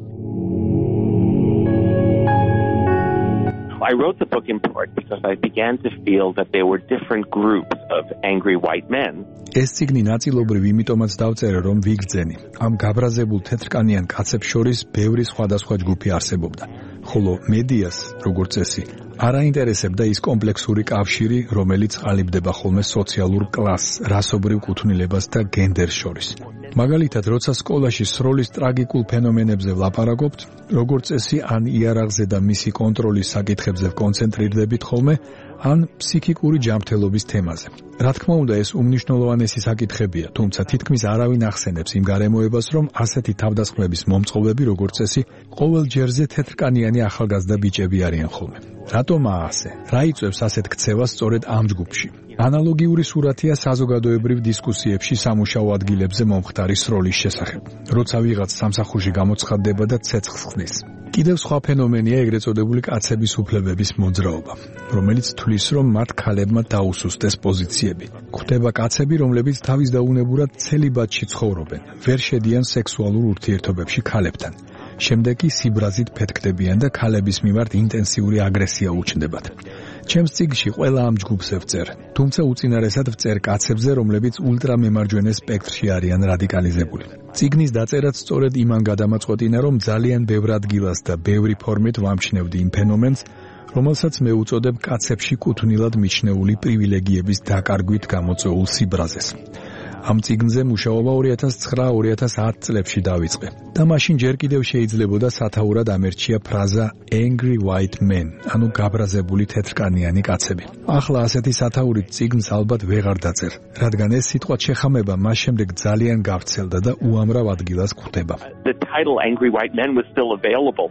I wrote the book in part because I began to feel that there were different groups of angry white men. ეს წიგნი ნაწილობრივ იმიტომაც დავწერე, რომ ვიგრძენი. ამ გაბრაზებულ თეთრკანიან კაცებს შორის ბევრი სხვადასხვა ჯგუფი არსებობდა. ხოლო მედიას, როგორც წესი, არ აინტერესებდა ის კომპლექსური კავშირი, რომელიც ყალიბდება ხოლმე სოციალურ კლასს, რასობრივ კუთვნილებას და გენდერს შორის. მაგალითად, როცა სკოლაში სროლის ტრაგიკულ ფენომენებზე ვლაპარაკობთ, როგორც წესი, ან იარაღზე და მისი კონტროლის საკითხებზე ვკონცენტრირდებით ხოლმე, ან ფსიქიკური ჯანმრთელობის თემაზე. რა თქმა უნდა, ეს უმნიშვნელოვანესი საკითხებია, თუმცა თითქმის არავინ ახსენებს იმ გარემოებას, რომ ასეთი თავდასხმების მომწყობები, როგორც წესი, ყოველ ჯერზე თეთრკანიანი ახალგაზრდა ბიჭები არიან ხოლმე. რატომაა ასე? რა იწვევს ასეთ ქცევას სწორედ ამ ჯგუფში? ანალოგიური სურათია საზოგადოებრივ დისკუსიებში სამუშაო ადგილებზე მომხდარი სროლის შესახებ. როცა ვიღაც სამსახურში გამოცხადდება და ცეცხლს ხდის. კიდევ სხვა ფენომენია ეგრეთ წოდებული კაცების უფლებების მოძრაობა, რომელიც თვლის, რომ მათ ქალებმა დაუსუსტეს პოზიციები. გვხვდება კაცები, რომლებიც თავის დაუნებურად ცელიბატში ცხოვრობენ, ვერ შედიან სექსუალურ ურთიერთობებში ქალებთან. შემდეგ კი სიბრაზით ფეთქდებიან და ქალების მიმართ ინტენსიური აგრესია უჩნდებათ. ჩემს წიგნში ყველა ამ ჯგუფს ვწერ, თუმცა უწინარესად ვწერ კაცებზე, რომლებიც ულტრამემარჯვენე სპექტრში არიან რადიკალიზებული. წიგნის დაწერაც სწორედ იმან გადამაწყვეტინა, რომ ძალიან ბევრ ადგილას და ბევრი ფორმით ვამჩნევდი იმ ფენომენს, რომელსაც მე უწოდებ კაცებში კუთვნილად მიჩნეული პრივილეგიების დაკარგვით გამოწვეულ სიბრაზეს. ამ წიგნზე მუშაობა ორი ათას ცხრა ორი ათას ათ წლებში დავიწყე და მაშინ ჯერ კიდევ შეიძლებოდა სათაურად ამერჩია ფრაზა angry white men, ანუ გაბრაზებული თეთრკანიანი კაცები. ახლა ასეთი სათაურით წიგნს ალბათ ვეღარ დაწერ, რადგან ეს სიტყვა შეხამება მას შემდეგ ძალიან გავრცელდა და უამრავ ადგილას გვხვდება. The title Angry White Men was still available.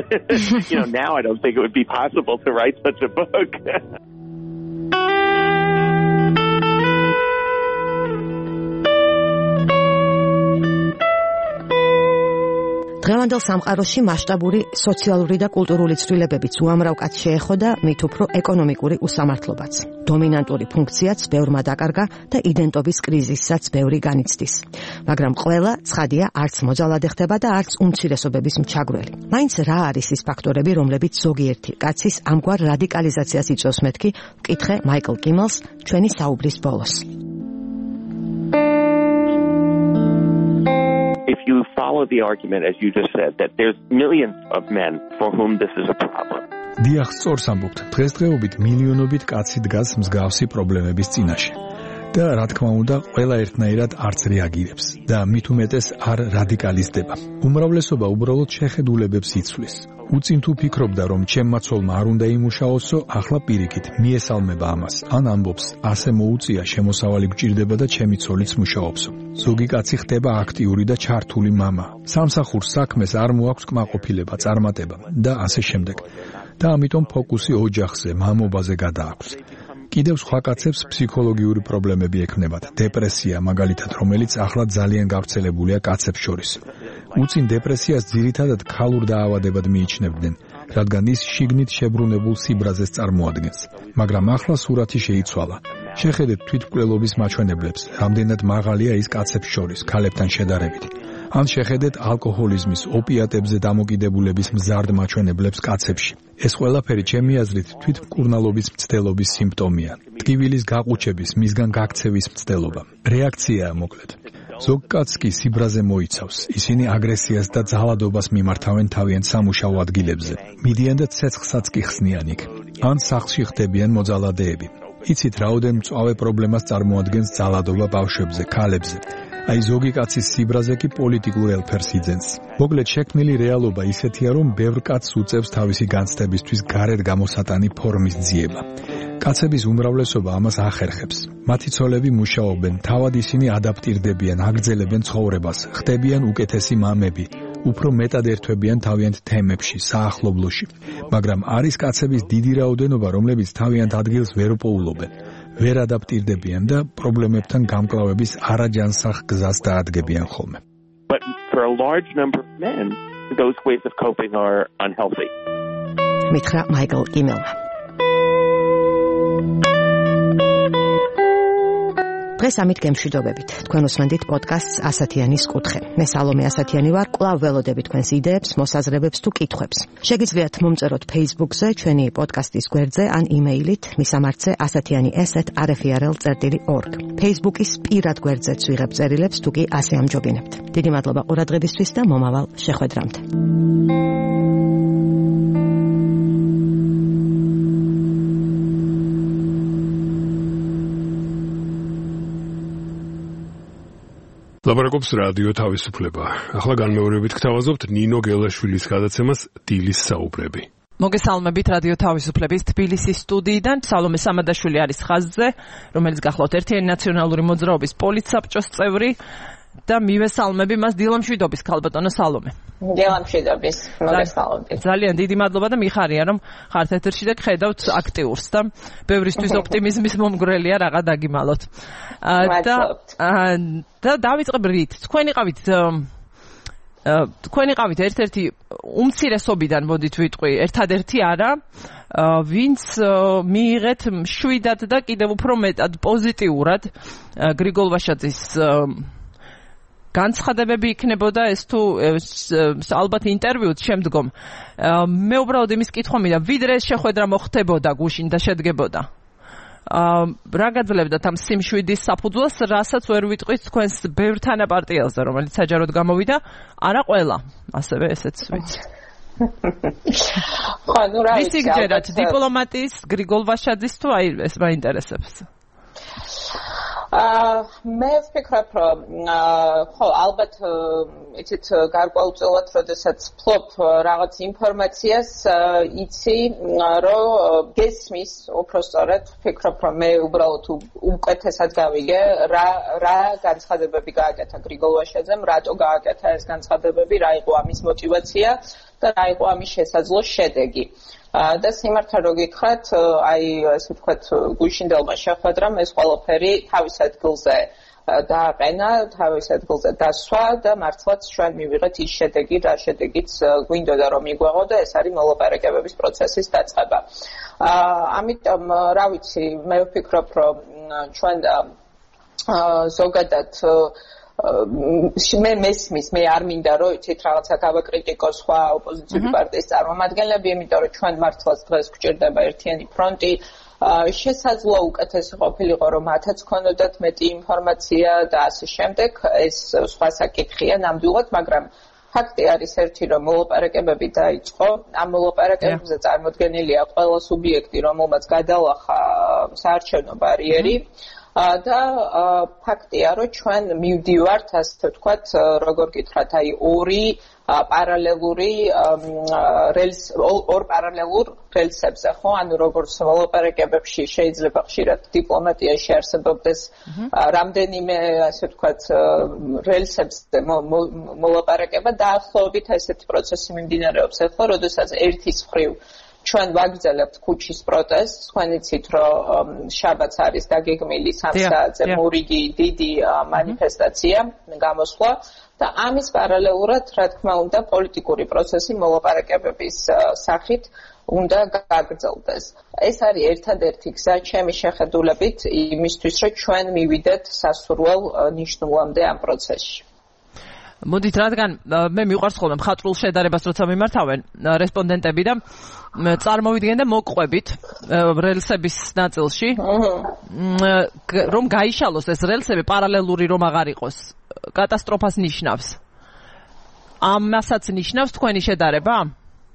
You know, now I don't think it would be possible to write such a book. დღევანდელ სამყაროში მასშტაბური სოციალური და კულტურული ცვლილებებიც უამრავ კაცს შეეხო და მით უფრო ეკონომიკური უსამართლობაც. დომინანტური ფუნქციაც ბევრმა დაკარგა და იდენტობის კრიზისსაც ბევრი განიცდის. მაგრამ ყველა ცხადია არც მოძალადე ხდება და არც უმცირესობების მჩაგვრელი. მაინც რა არის ის ფაქტორები, რომლებიც ზოგიერთი კაცის ამგვარ რადიკალიზაციას იწვევს, მეთქი ვკითხე მაიკლ კიმელს ჩვენი საუბრის ბოლოს. If you follow the argument, as you just said, that there's millions of men for whom this is a problem. დიახ, სწორს ამბობთ. დღესდღეობით მილიონობით კაცი დგას მსგავსი პრობლემების წინაშე. და რა თქმა უნდა, ყველა ერთნაირად არც რეაგირებს და მით უმეტეს არ რადიკალიზდება. უმრავლესობა უბრალოდ შეხედულებებს იცვლის. უწინ თუ ფიქრობდა, რომ ჩემმა ცოლმა არ უნდა იმუშაოსო, ახლა პირიქით მიესალმება ამას. ან ამბობს, ასე მოუწია, შემოსავალი გჭირდება და ჩემი ცოლიც მუშაობსო. ზოგი კაცი ხდება აქტიური და ჩართული მამა. სამსახურს საქმეს არ მოაქვს კმაყოფილება, წარმატება და ასე შემდეგ. და ამიტომ ფოკუსი ოჯახზე, მამობაზე გადააქვს. კიდევ სხვა კაცებს ფსიქოლოგიური პრობლემები ექნებათ, დეპრესია მაგალითად, რომელიც ახლა ძალიან გავრცელებულია კაცებს შორის. უწინ დეპრესიას ძირითადად ქალურ დაავადებად მიიჩნევდნენ, რადგან ის შიგნით შებრუნებულ სიბრაზეს წარმოადგენს. მაგრამ ახლა სურათი შეიცვალა. შეხედეთ თვითმკვლელობის მაჩვენებლებს, რამდენად მაღალია ის კაცებს შორის, ქალებთან შედარებით. ან შეხედეთ ალკოჰოლიზმის, ოპიატებზე დამოკიდებულების მზარდ მაჩვენებლებს კაცებში. ეს ყველაფერი ჩემი აზრით თვითმკურნალობის მცდელობის სიმპტომია. ტკივილის გაყუჩების, მისგან გაქცევის მცდელობა. რეაქციაა მოკლედ. ზოგ კაცს კი სიბრაზე მოიცავს. ისინი აგრესიას და ძალადობას მიმართავენ თავიანთ სამუშაო ადგილებზე. მიდიან და ცეცხლსაც კი ხსნიან იქ. ან სახლში ხდებიან მოძალადეები. იცით რაოდენ მწვავე პრობლემას წარმოადგენს ძალადობა ბავშვებზე, ქალებზე. აი ზოგი კაცის სიბრაზე კი პოლიტიკურ ელფერს იძენს. მოკლედ შექმნილი რეალობა ისეთია, რომ ბევრ კაცს უწევს თავისი განცდებისთვის გარეთ გამოსატანი ფორმის ძიება. კაცების უმრავლესობა ამას ახერხებს. მათი ცოლები მუშაობენ, თავად ისინი ადაპტირდებიან, აგრძელებენ ცხოვრებას, ხდებიან უკეთესი მამები, უფრო მეტად ერთვებიან თავიანთ თემებში, საახლობლოში. მაგრამ არის კაცების დიდი რაოდენობა, რომლებიც თავიანთ ადგილს ვერ პოულობენ, ვერ ადაპტირდებიან და პრობლემებთან გამკლავების არაჯანსაღ გზას დაადგებიან ხოლმე. But for a large number of men, those ways of coping are unhealthy. მითხრა მაიკლ კიმელმა. დღეს ამით გემშვიდობებით. თქვენ უსმენთ პოდკასტს ასათიანის კუთხე. მე სალომე ასათიანი ვარ, კვლავ ველოდები თქვენს იდეებს, მოსაზრებებს თუ კითხვებს. შეგიძლიათ მომწეროთ Facebook-ზე, ჩვენი პოდკასტის გვერდზე ან იმეილით მისამართზე ასათიანი ეს ეტ არ ეფ ი არ ელ წერტილი ორგ. Facebook-ის პირად გვერდზეც ვიღებ წერილებს, თუ კი ასე ამჯობინებთ. დიდი მადლობა ყურადღებისთვის და მომავალ შეხვედრამდე. ლაპარაკობს რადიო თავისუფლება. ახლა განმეორებით გთავაზობთ ნინო გელაშვილის გადაცემას დილის საუბრები. მოგესალმებით რადიო თავისუფლების თბილისის სტუდიიდან. სალომე სამადაშვილი არის ხაზზე, რომელიც გახლავთ ერთიანი ნაციონალური მოძრაობის პოლიტსაბჭოს წევრი და მივესალმები მას დილამშვიდობის ქალბატონო სალომე. დილამშვიდობის, მოგესალმებით. ძალიან დიდი მადლობა და მიხარია რომ ხართ ეთერში და გხედავთ აქტიურს და ბევრისთვის ოპტიმიზმის მომგვრელია რაღა დაგიმალოთ. და და დავიწყებ რით. თქვენ იყავით თქვენ იყავით ერთ-ერთი უმცირესობიდან მოდით ვიტყვი, ერთადერთი არა, ვინც მიიღეთ მშვიდად და კიდევ უფრო მეტად პოზიტიურად გრიგოლ ვაშაძის განცხადებები იქნებოდა ეს თუ ალბათ ინტერვიუც შემდგომ. მე უბრალოდ იმის კითხვა მინდა, ვიდრე ეს შეხვედრა მოხდებოდა გუშინ და შედგებოდა. რა გაძლევდათ ამ სიმშვიდის საფუძველს, რასაც ვერ ვიტყვით თქვენს ბევრ თანაპარტიელზე, რომელიც საჯაროდ გამოვიდა, არა ყველა, ასევე ესეც ვიცი. ხო, ნუ რა ვიცი, გჯერათ დიპლომატიის, გრიგოლ ვაშაძის თუ აი ეს მაინტერესებს? აა მე ვფიქრობ, რომ ხო, ალბათ იცით გარკვეულწილად, როდესაც ფლობ რაღაც ინფორმაციას, იცი, რომ გესმის, უფრო სწორედ, ვფიქრობ, რომ მე უბრალოდ უკეთესად გავიგე, რა რა განცხადებები გააკეთა გრიგოლ ვაშაძემ, რატო გააკეთა ეს განცხადებები, რა იყო ამის мотиваცია და რა იყო ამის შესაძლო შედეგი. და სიმართლე რო გითხრათ, აი ასე ვთქვათ, გუშინდელმა შეხვედრამ ეს ყველაფერი თავის ადგილზე დააყენა, თავის ადგილზე დასვა და მართლაც ჩვენ მივიღეთ ის შედეგი, რა შედეგიც გვინდოდა რომ მიგვეღო და ეს არის მოლაპარაკებების პროცესის დაწყება. ამიტომ რა ვიცი, მე ვფიქრობ, რომ ჩვენ ზოგადად მე მესმის, მე არ მინდა რომ იცით რაღაცა გავაკრიტიკოს სხვა ოპოზიციური პარტიის წარმომადგენლები, იმიტომ რომ ჩვენ მართლაც დღეს გვჭირდება ერთიანი ფრონტი. შესაძლოა უკეთესი ყოფილიყო რომ მათაც ქონოდათ მეტი ინფორმაცია და ასე შემდეგ, ეს სხვა საკითხია ნამდვილად, მაგრამ ფაქტი არის ერთი, რომ მოლაპარაკებები დაიწყო. ამ მოლაპარაკებებზე წარმოდგენილია ყველა სუბიექტი, რომელმაც გადალახა საარჩევნო ბარიერი. და ფაქტია, რომ ჩვენ მივდივართ, ასე ვთქვათ, როგორ გითხრათ, აი ორი პარალელური რელს, ორ პარალელურ რელსებზე, ხო? ანუ როგორც მოლაპარაკებებში შეიძლება ხშირად დიპლომატიაში არსებობდეს რამდენიმე, ასე ვთქვათ, რელსებზე მოლაპარაკება, დაახლოებით ესეთი პროცესი მიმდინარეობს ახლა, როდესაც ერთის მხრივ ჩვენ ვაგრძელებთ ქუჩის პროტესტს, თქვენ იცით, რომ შაბათს არის დაგეგმილი სამ საათზე მორიგი დიდი მანიფესტაცია, გამოსვლა და ამის პარალელურად, რა თქმა უნდა, პოლიტიკური პროცესი მოლაპარაკებების სახით უნდა გაგრძელდეს. ეს არის ერთადერთი გზა ჩემი შეხედულებით იმისთვის, რომ ჩვენ მივიდეთ სასურველ ნიშნულამდე ამ პროცესში. მოდით, რადგან მე მიყვარს ხოლმე მხატვრულ შედარებას როცა მიმართავენ რესპონდენტები და წარმოვიდგენ და მოყვებით რელსების ნაწილში, რომ გაიშალოს ეს რელსები პარალელური რომ აღარ იყოს, კატასტროფას ნიშნავს. ამასაც ნიშნავს თქვენი შედარება?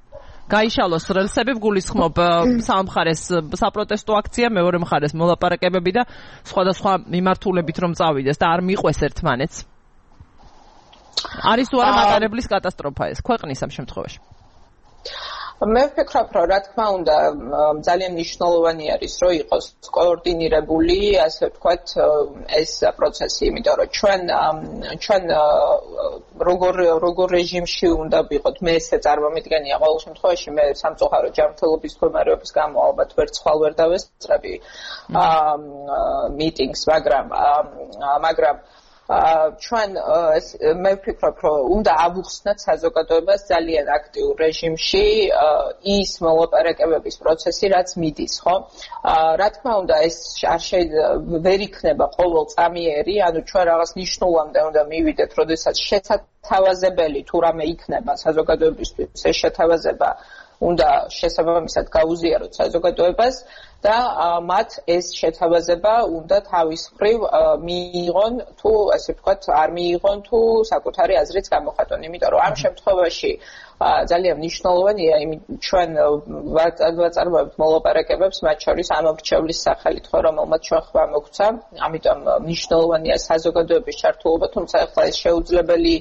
გაიშალოს რელსები, გულისხმობ სამხარეს საპროტესტო აქცია, მეორე მხარეს მოლაპარაკებები და სხვადასხვა მიმართულებით რომ წავიდეს და არ მიყვეს ერთმანეთს. არის თუ არა მატარებლის კატასტროფა ეს ქვეყნის ამ შემთხვევაში? მე ვფიქრობ, რომ რა თქმა უნდა ძალიან მნიშვნელოვანი არის, რომ იყოს კოორდინირებული, ასე ვთქვათ, ეს პროცესი, იმიტომ რომ ჩვენ ჩვენ როგორ როგორ რეჟიმში უნდა ვიყოთ, მე ესე წარმომიდგენია ყოველ შემთხვევაში, მე სამწუხარო ჯანმრთელობის მდგომარეობის გამო ალბათ ვერც ხვალ ვერ დავესწრები მიტინგს, მაგრამ მაგრამ ჩვენ მე ვფიქრობ, რომ უნდა ავუხსნათ საზოგადოებას ძალიან აქტიურ რეჟიმში ის მოლაპარაკებების პროცესი, რაც მიდის, ხო? რა თქმა უნდა, ეს არ შეიძლება ვერ იქნება ყოველწამიერი, ანუ ჩვენ რაღაც ნიშნულამდე უნდა მივიდეთ, როდესაც შეთავაზებელი თუ რამე იქნება საზოგადოებისთვის, ეს შეთავაზება უნდა შესაბამისად გაუზიაროთ საზოგადოებას და მათ ეს შეთავაზება უნდა თავის მხრივ მიიღონ თუ ასე ვთქვათ არ მიიღონ თუ საკუთარი აზრით გამოხატონ, იმიტომ რომ ამ შემთხვევაში ძალიან მნიშვნელოვანია ჩვენ ვაწარმოებთ მოლაპარაკებებს მათ შორის ამორჩევლის სახელით, ხო, რომელმაც ჩვენ ხმა მოგცა, ამიტომ მნიშვნელოვანია საზოგადოების ჩართულობა, თუმცა ახლა ეს შეუძლებელი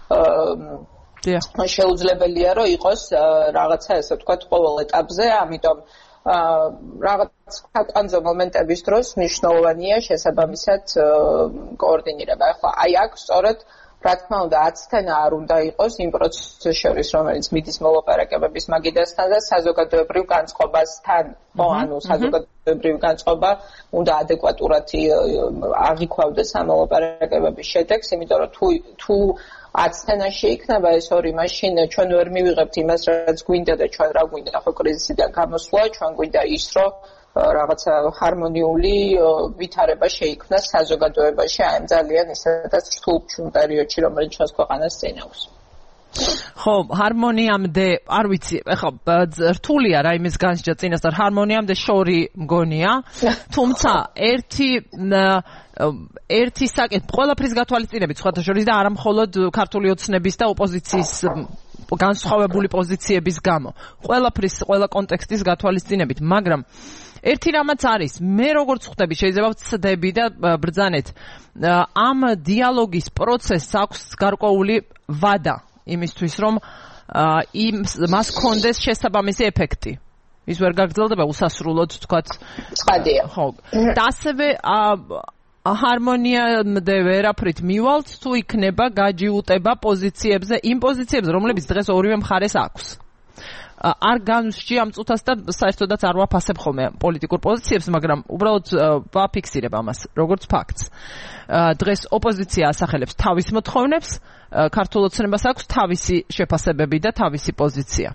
შეუძლებელია რომ იყოს რაღაცა ესე ვთქვათ ყოველ ეტაპზე, ამიტომ რაღაც საკანძო მომენტების დროს მნიშვნელოვანია შესაბამისად კოორდინირება. ახლა აი აქ სწორედ რა თქმა უნდა აცთენა არ უნდა იყოს იმ პროცესის შორის, რომელიც მიდის მოლაპარაკებების მაგიდასთან და საზოგადოებრივ განწყობასთან, ხო, ანუ საზოგადოებრივ განწყობა უნდა ადეკვატურად აღიქვავდეს ამ მოლაპარაკებების შედეგს, იმიტომ რომ თუ თუ აცთენაში იქნება ეს ორი, მაშინ ჩვენ ვერ მივიღებთ იმას, რაც გვინდა და ჩვენ რა გვინდა, ხო, კრიზისიდან გამოსვლა, ჩვენ გვინდა ის, რომ რაღაცა ჰარმონიული ვითარება შეიქმნას საზოგადოებაში აი ამ ძალიან ისედაც რთულ პერიოდში, რომელიც ჩვენს ქვეყანას წინ აქვს. ხო, ჰარმონიამდე, არ ვიცი, ეხლა რთულია რა იმის განსჯა წინასწარ, ჰარმონიამდე შორი მგონია, თუმცა ერთი ერთი საკითხი ყველაფრის გათვალისწინებით სხვათა შორის და არა მხოლოდ ქართული ოცნების და ოპოზიციის განსხვავებული პოზიციების გამო. ყველაფრის, ყველა კონტექსტის გათვალისწინებით, მაგრამ ერთი რამაც არის, მე როგორც ხვდები, შეიძლება ვცდები და ბრძანეთ, ამ დიალოგის პროცესს აქვს გარკვეული ვადა იმისთვის, რომ იმ მას კონდეს შესაბამისი ეფექტი. ის ვერ გაგრძელდება უსასრულოდ, თქვათ. ცხადია. ხო. და ასევე ჰარმონიამდე ვერაფრით მივალთ, თუ იქნება გაჯიუტება პოზიციებზე, იმ პოზიციებზე, რომლებიც დღეს ორივე მხარეს აქვს. არ განსჯი ამ წუთას და საერთოდაც არ ვაფასებ ხოლმე პოლიტიკურ პოზიციებს, მაგრამ უბრალოდ ვაფიქსირებ ამას, როგორც ფაქტს. დღეს ოპოზიცია ასახელებს თავის მოთხოვნებს, ქართულ ოცნებას აქვს თავისი შეფასებები და თავისი პოზიცია.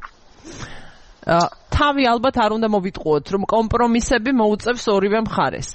თავი ალბათ არ უნდა მოვიტყუოთ, რომ კომპრომისები მოუწევს ორივე მხარეს.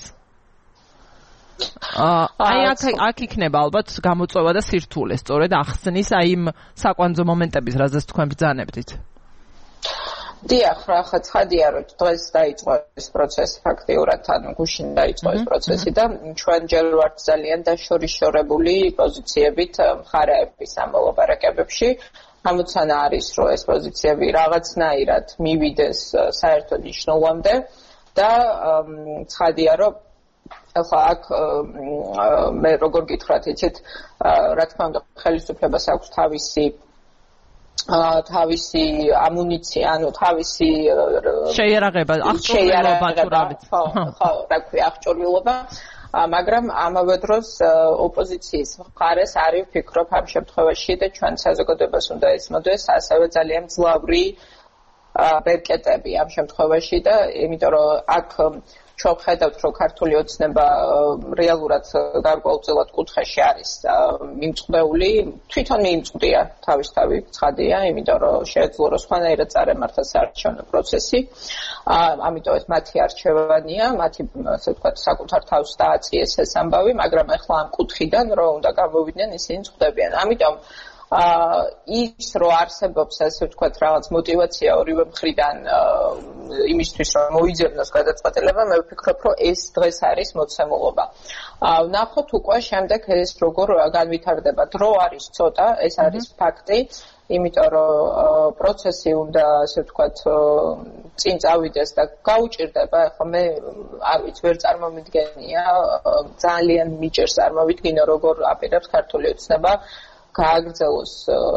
აი აქ აქ იქნება ალბათ გამოწვევა და სირთულე, სწორედ ახსნის აი იმ საკვანძო მომენტების, რაზეც თქვენ ბრძანებდით. დიახ, რა ხა ცხადია, რომ დღეს დაიწყო ეს პროცესი ფაქტიურად, ანუ გუშინ დაიწყო ეს პროცესი და ჩვენ ჯერ ვართ ძალიან დაშორიშორებული პოზიციებით მხარეების ამ მოლაპარაკებებში. ამოცანა არის, რომ ეს პოზიციები რაღაცნაირად მივიდეს საერთო ნიშნულამდე და ცხადია, რომ ახლა აქ მე როგორ გითხრათ, იცით, რა თქმა უნდა, ხელისუფლებას აქვს თავისი თავისი ამუნიცია, ანუ თავისი შეიარაღება, აღჭურვილობა თუ რა ვიცი. ხო, ხო, რა ქვია, აღჭურვილობა, მაგრამ ამავე დროს ოპოზიციის მხარეს არის, ვფიქრობ, ამ შემთხვევაში და ჩვენ საზოგადოებას უნდა ესმოდეს ასევე ძალიან მძლავრი ბერკეტები ამ შემთხვევაში და იმიტომ რომ აქ ჩვენ ხედავთ, რომ ქართული ოცნება რეალურად გარკვეულწილად კუთხეში არის მიმწყდეული, თვითონ მიიმწყდია თავისთავი, ცხადია, იმიტომ რომ შეეძლო რომ სხვანაირად წარემართა საარჩევნო პროცესი. ამიტომ ეს მათი არჩევანია, მათი ასე ვთქვათ, საკუთარ თავს დააწიეს ეს ამბავი, მაგრამ ახლა ამ კუთხიდან რომ უნდა გამოვიდნენ, ისინი წვდებიან. ამიტომ აა ის რო არსებობს ასე ვთქვათ რაღაც мотиваცია ორივე მხრიდან იმისთვის რომ მოიძებნოს გადაწყვეტილება, მე ვფიქრობ რომ ეს დღეს არის მოცემულობა. აა ვნახოთ უკვე შემდეგ ეს როგორ განვითარდება. დრო არის ცოტა, ეს არის ფაქტი. იმიტომ რომ პროცესი უნდა ასე ვთქვათ წინ წავიდეს და გაუჭირდება, ხო მე არ ვიცი, ვერ წარმომიდგენია, ძალიან მიჭერს წარმოვიდგინო როგორ აპირებს ქართული ოცნება გააგრძელოს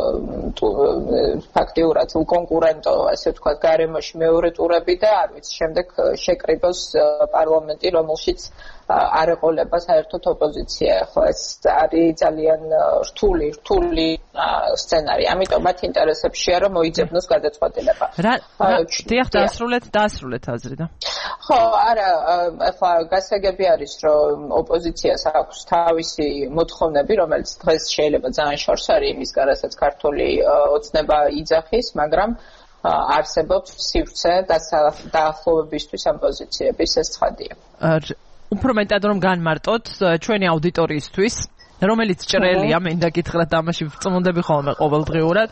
ფაქტიურად კონკურენტო, ასე ვთქვათ, გარემოში მეორე ტურები და არ ვიცი, შემდეგ შეკრიბოს პარლამენტი, რომელშიც არ ეყოლება საერთოდ ოპოზიცია. ხო ეს არის ძალიან რთული, რთული სცენარი. ამიტომ მათ ინტერესებშია რომ მოიძებნოს გადაწყვეტილება. რა დიახ, დაასრულეთ, დაასრულეთ აზრი და. ხო, არა, ახლა გასაგები არის რომ ოპოზიციას აქვს თავისი მოთხოვნები, რომელიც დღეს შეიძლება ძალიან შორს არის იმისგან, რასაც ქართული ოცნება იძახის, მაგრამ არსებობს სივრცე დაახლოვებისთვის ამ პოზიციების, ეს ცხადია. უფრო მეტად რომ განმარტოთ ჩვენი აუდიტორიისთვის, რომელიც ჭრელია, მინდა გითხრათ ამაში ვწმუნდები ხოლმე ყოველდღიურად.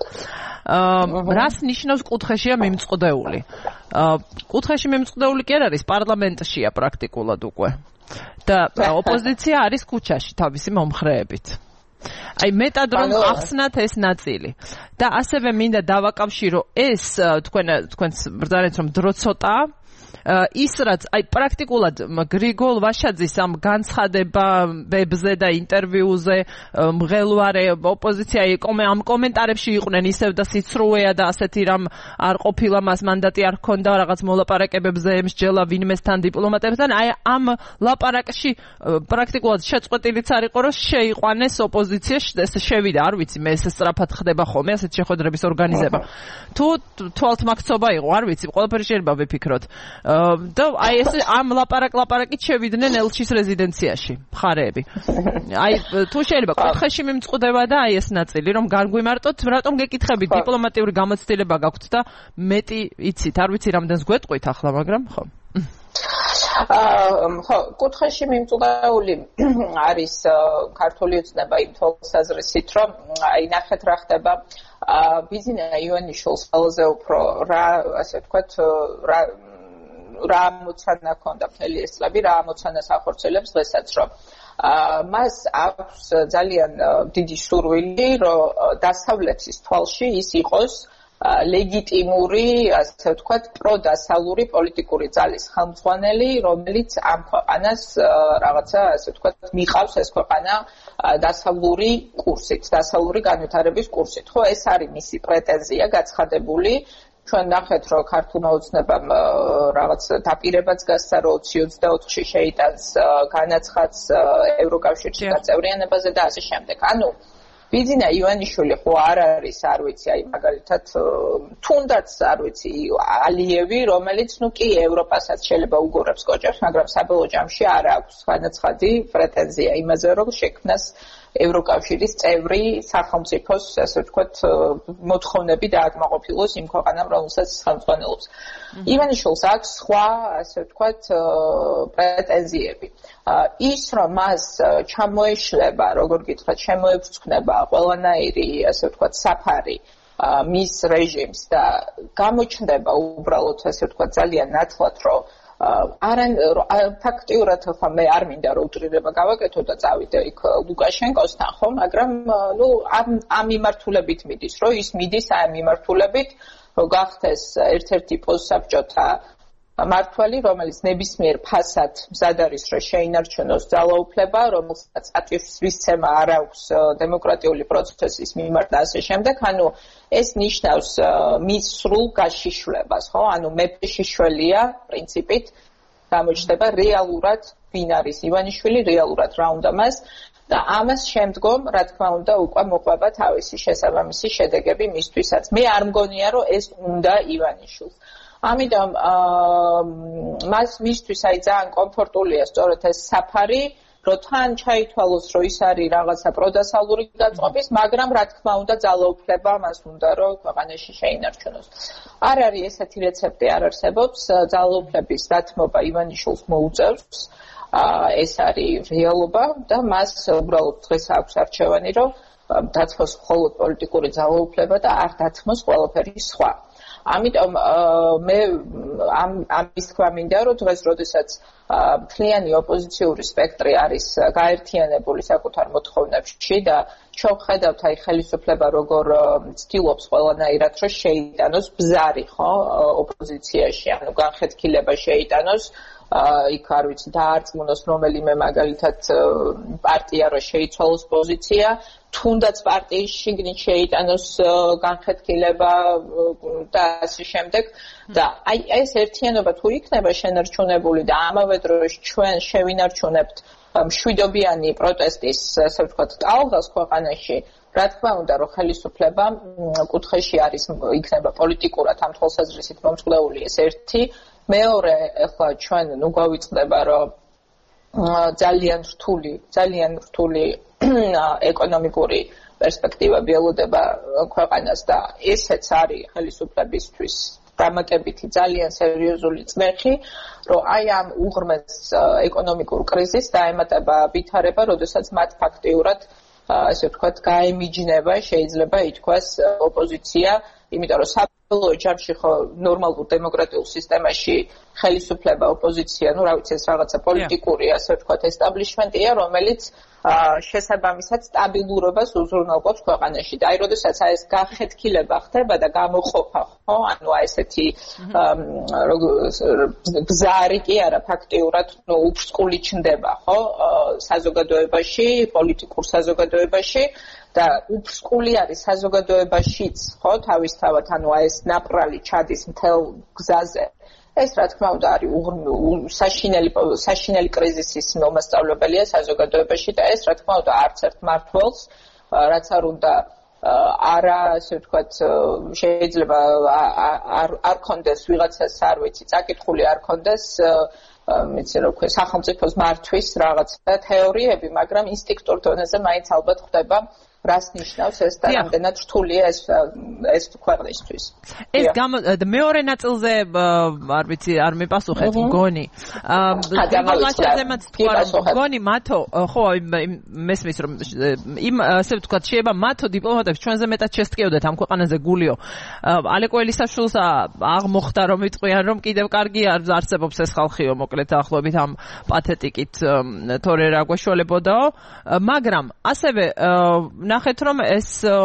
რას ნიშნავს კუთხეშია მიმწყდეული? კუთხეში მიმწყდეული კი არ არის, პარლამენტშია პრაქტიკულად უკვე. და ოპოზიცია არის ქუჩაში თავისი მომხრეებით. აი მეტად რომ ახსნათ ეს ნაწილი. და ასევე მინდა დავაკავშირო ეს თქვენ თქვენს ბრძანეთ რომ დრო ცოტაა. ის რაც აი პრაქტიკულად გრიგოლ ვაშაძის ამ განცხადებებზე და ინტერვიუზე მღელვარე ოპოზიცია ამ კომენტარებში იყვნენ ისევ და სიცრუეა და ასეთი რამ არ ყოფილა მას მანდატი არ ჰქონდა რაღაც მოლაპარაკებებზე ემსჯელა ვინმესთან დიპლომატებთან აი ამ ლაპარაკში პრაქტიკულად შეწყვეტილიც არ იყო რომ შეიყვანეს ოპოზიცია შევიდა არ ვიცი მე ეს სწრაფად ხდება ხოლმე ასეთ შეხვედრების ორგანიზება თუ თვალთმაქცობა იყო არ ვიცი ყველაფერი შეიძლება ვიფიქროთ და აი ეს ამ ლაპარაკ-ლაპარაკით შევიდნენ ელჩის რეზიდენციაში მხარეები. აი თუ შეიძლება კუთხეში მიმწყდება და აი ეს ნაწილი რომ განგვიმარტოთ, რატომ გეკითხებით დიპლომატიური გამოცდილება გაქვთ და მეტი იცით, არ ვიცი რამდენს გვეტყვით ახლა, მაგრამ ხო. აა ხო, კუთხეში მიმწყდეული არის ქართული ოცნება იმ თვალსაზრისით, რომ აი ნახეთ რა ხდება ბიზინა ივანიშვილს ყველაზე უფრო რა ასე ვთქვათ რა რა მოცანა ქონდა მთელი ეს წლები, რა მოცანას ახორციელებს დღესაც, რომ მას აქვს ძალიან დიდი სურვილი, რომ დასავლეთის თვალში ის იყოს ლეგიტიმური, ასე ვთქვათ, პროდასავლური პოლიტიკური ძალის ხელმძღვანელი, რომელიც ამ ქვეყანას რაღაცა, ასე ვთქვათ, მიყავს ეს ქვეყანა დასავლური კურსით, დასავლური განვითარების კურსით. ხო, ეს არის მისი პრეტენზია გაცხადებული. ჩვენ ნახეთ, რომ ქართულმა ოცნებამ რაღაც დაპირებაც გასცა, რომ ოცი ოცდაოთხში შეიტანს განაცხადს ევროკავშირში გაწევრიანებაზე და ასე შემდეგ. ანუ ბიძინა ივანიშვილი ხო არ არის, არ ვიცი, აი მაგალითად თუნდაც არ ვიცი, ალიევი, რომელიც ნუ კი ევროპასაც შეიძლება უგორებს კოჭებს, მაგრამ საბოლოო ჯამში არ აქვს განაცხადი პრეტენზია იმაზე, რომ შექმნას ევროკავშირის წევრი სახელმწიფოს, ასე ვთქვათ, მოთხოვნები დააკმაყოფილოს იმ ქვეყანამ, რომელსაც ხელმძღვანელობს. ივანიშვილს აქვს სხვა, ასე ვთქვათ, პრეტენზიები. ის რომ მას ჩამოეშლება, როგორ გითხრათ, შემოეფრთხნება ყველანაირი, ასე ვთქვათ, საფარი მის რეჟიმს და გამოჩნდება უბრალოდ, ასე ვთქვათ, ძალიან ნათლად, რომ არან ფაქტიურად ხო მე არ მინდა რომ უტრირება გავაკეთო და წავიდე იქ ლუკაშენკოსთან ხო, მაგრამ ნუ ამ ამ მიმართულებით მიდის, რომ ის მიდის ამ მიმართულებით, რომ გახდეს ერთ-ერთი პოსტსაბჭოთა მართველი, რომელიც ნებისმიერ ფასად მზად არის, რომ შეინარჩუნოს ძალაუფლება, რომელსაც ატვირთვისცემა არ აქვს დემოკრატიული პროცესის მიმართ და ასე შემდეგ. ანუ ეს ნიშნავს მის სრულ გაშიშვლებას, ხო? ანუ მეფე შიშველია პრინციპით გამოჩნდება რეალურად ვინ არის ივანიშვილი, რეალურად რა უნდა მას და ამას შემდგომ, რა თქმა უნდა, უკვე მოყვება თავისი შესაბამისი შედეგები მისთვისაც. მე არ მგონია, რომ ეს უნდა ივანიშვილს. ამიტომ მას მისთვის აი ძალიან კომფორტულია სწორედ ეს საფარი, რომ თან ჩაითვალოს, რომ ის არის რაღაცა პროდასალური გაწყობის, მაგრამ რა თქმა უნდა ძალაუფლება მას უნდა, რომ ქვეყანაში შეინარჩუნოს. არ არის ესეთი რეცეპტი არ არსებობს, ძალაუფლების დათმობა ივანიშვილს მოუწევს. ეს არის რეალობა და მას უბრალოდ დღეს აქვს არჩევანი, რომ დათმოს მხოლოდ პოლიტიკური ძალაუფლება და არ დათმოს ყველაფერი სხვა. ამიტომ მე ამ ამის თქვა მინდა რომ დღეს როდესაც მთლიანი ოპოზიციური სპექტრი არის გაერთიანებული საკუთარ მოთხოვნებში და ჩვენ ხედავთ აი ხელისუფლება როგორ ცდილობს ყველანაირად რომ შეიტანოს ბზარი ხო ოპოზიციაში ანუ განხეთქილება შეიტანოს იქ არ ვიცი დაარწმუნოს რომელიმე მაგალითად პარტია რომ შეიცვალოს პოზიცია თუნდაც პარტიის შიგნით შეიტანოს განხეთქილება და ასე შემდეგ და აი ეს ერთიანობა თუ იქნება შენარჩუნებული და ამავე დროს ჩვენ შევინარჩუნებთ მშვიდობიანი პროტესტის ასე ვთქვათ ტალღას ქვეყანაში რა თქმა უნდა რომ ხელისუფლება კუთხეში არის იქნება პოლიტიკურად ამ თვალსაზრისით მომწყდეული ეს ერთი მეორე ახლა ჩვენ ნუ გვავიწყდება რომ ძალიან რთული ძალიან რთული ეკონომიკური პერსპექტივები ელოდება ქვეყანას და ესეც არის ხელისუფლებისთვის დამატებითი ძალიან სერიოზული წნეხი რომ აი ამ უღრმეს ეკონომიკურ კრიზისს დაემატება ვითარება როდესაც მათ ფაქტიურად ასე ვთქვათ გაემიჯნება შეიძლება ითქვას ოპოზიცია იმიტომ რომ საბოლოო ჯამში ხო ნორმალურ დემოკრატიულ სისტემაში ხელისუფლება ოპოზიცია ნუ რა ვიცი ეს რაღაცა პოლიტიკური ასე ვთქვათ ესტაბლიშმენტია რომელიც შესაბამისად სტაბილურობას უზრუნველყოფს ქვეყანაში და აი როდესაც აი ეს განხეთქილება ხდება და გამოყოფა ხო ანუ აი ესეთი ბზარი კი არა ფაქტიურად ნუ უფსკული ჩნდება ხო საზოგადოებაში პოლიტიკურ საზოგადოებაში და უფსკული არის საზოგადოებაშიც ხო თავისთავად ანუ აი ეს ნაპრალი ჩადის მთელ გზაზე ეს რა თქმა უნდა არის საშინელი საშინელი კრიზისის მომასწავლებელია საზოგადოებაში და ეს რა თქმა უნდა არც ერთ მმართველს რაც არ უნდა არა ასე ვთქვათ შეიძლება არ არ კონდეს ვიღაცას არ ვიცი წაკითხული არ კონდეს მეცე რო ქვია სახელმწიფოს მართვის რაღაცა თეორიები მაგრამ ინსტინქტურ დონეზე მაინც ალბათ ხდება რას ნიშნავს ეს და რამდენად რთულია ეს ეს ქვეყნისთვის. ეს მეორე ნაწილზე არ ვიცი არ მიპასუხეთ მგონი. დიპლომატიაზემაც თქვა რომ მგონი მათო ხო მესმის რომ იმ ასე ვთქვათ შეიძლება მათო დიპლომატებს ჩვენზე მეტად შესტკიოდეთ ამ ქვეყანაზე გულიო. ალეკო ელისაშვილს აღმოხდა რომ იტყვიან რომ კიდევ კარგი არსებობს ეს ხალხიო მოკლედ დაახლოებით ამ პათეტიკით თორე რა გვეშველებოდაო მაგრამ ასევე ნახეთ რომ ეს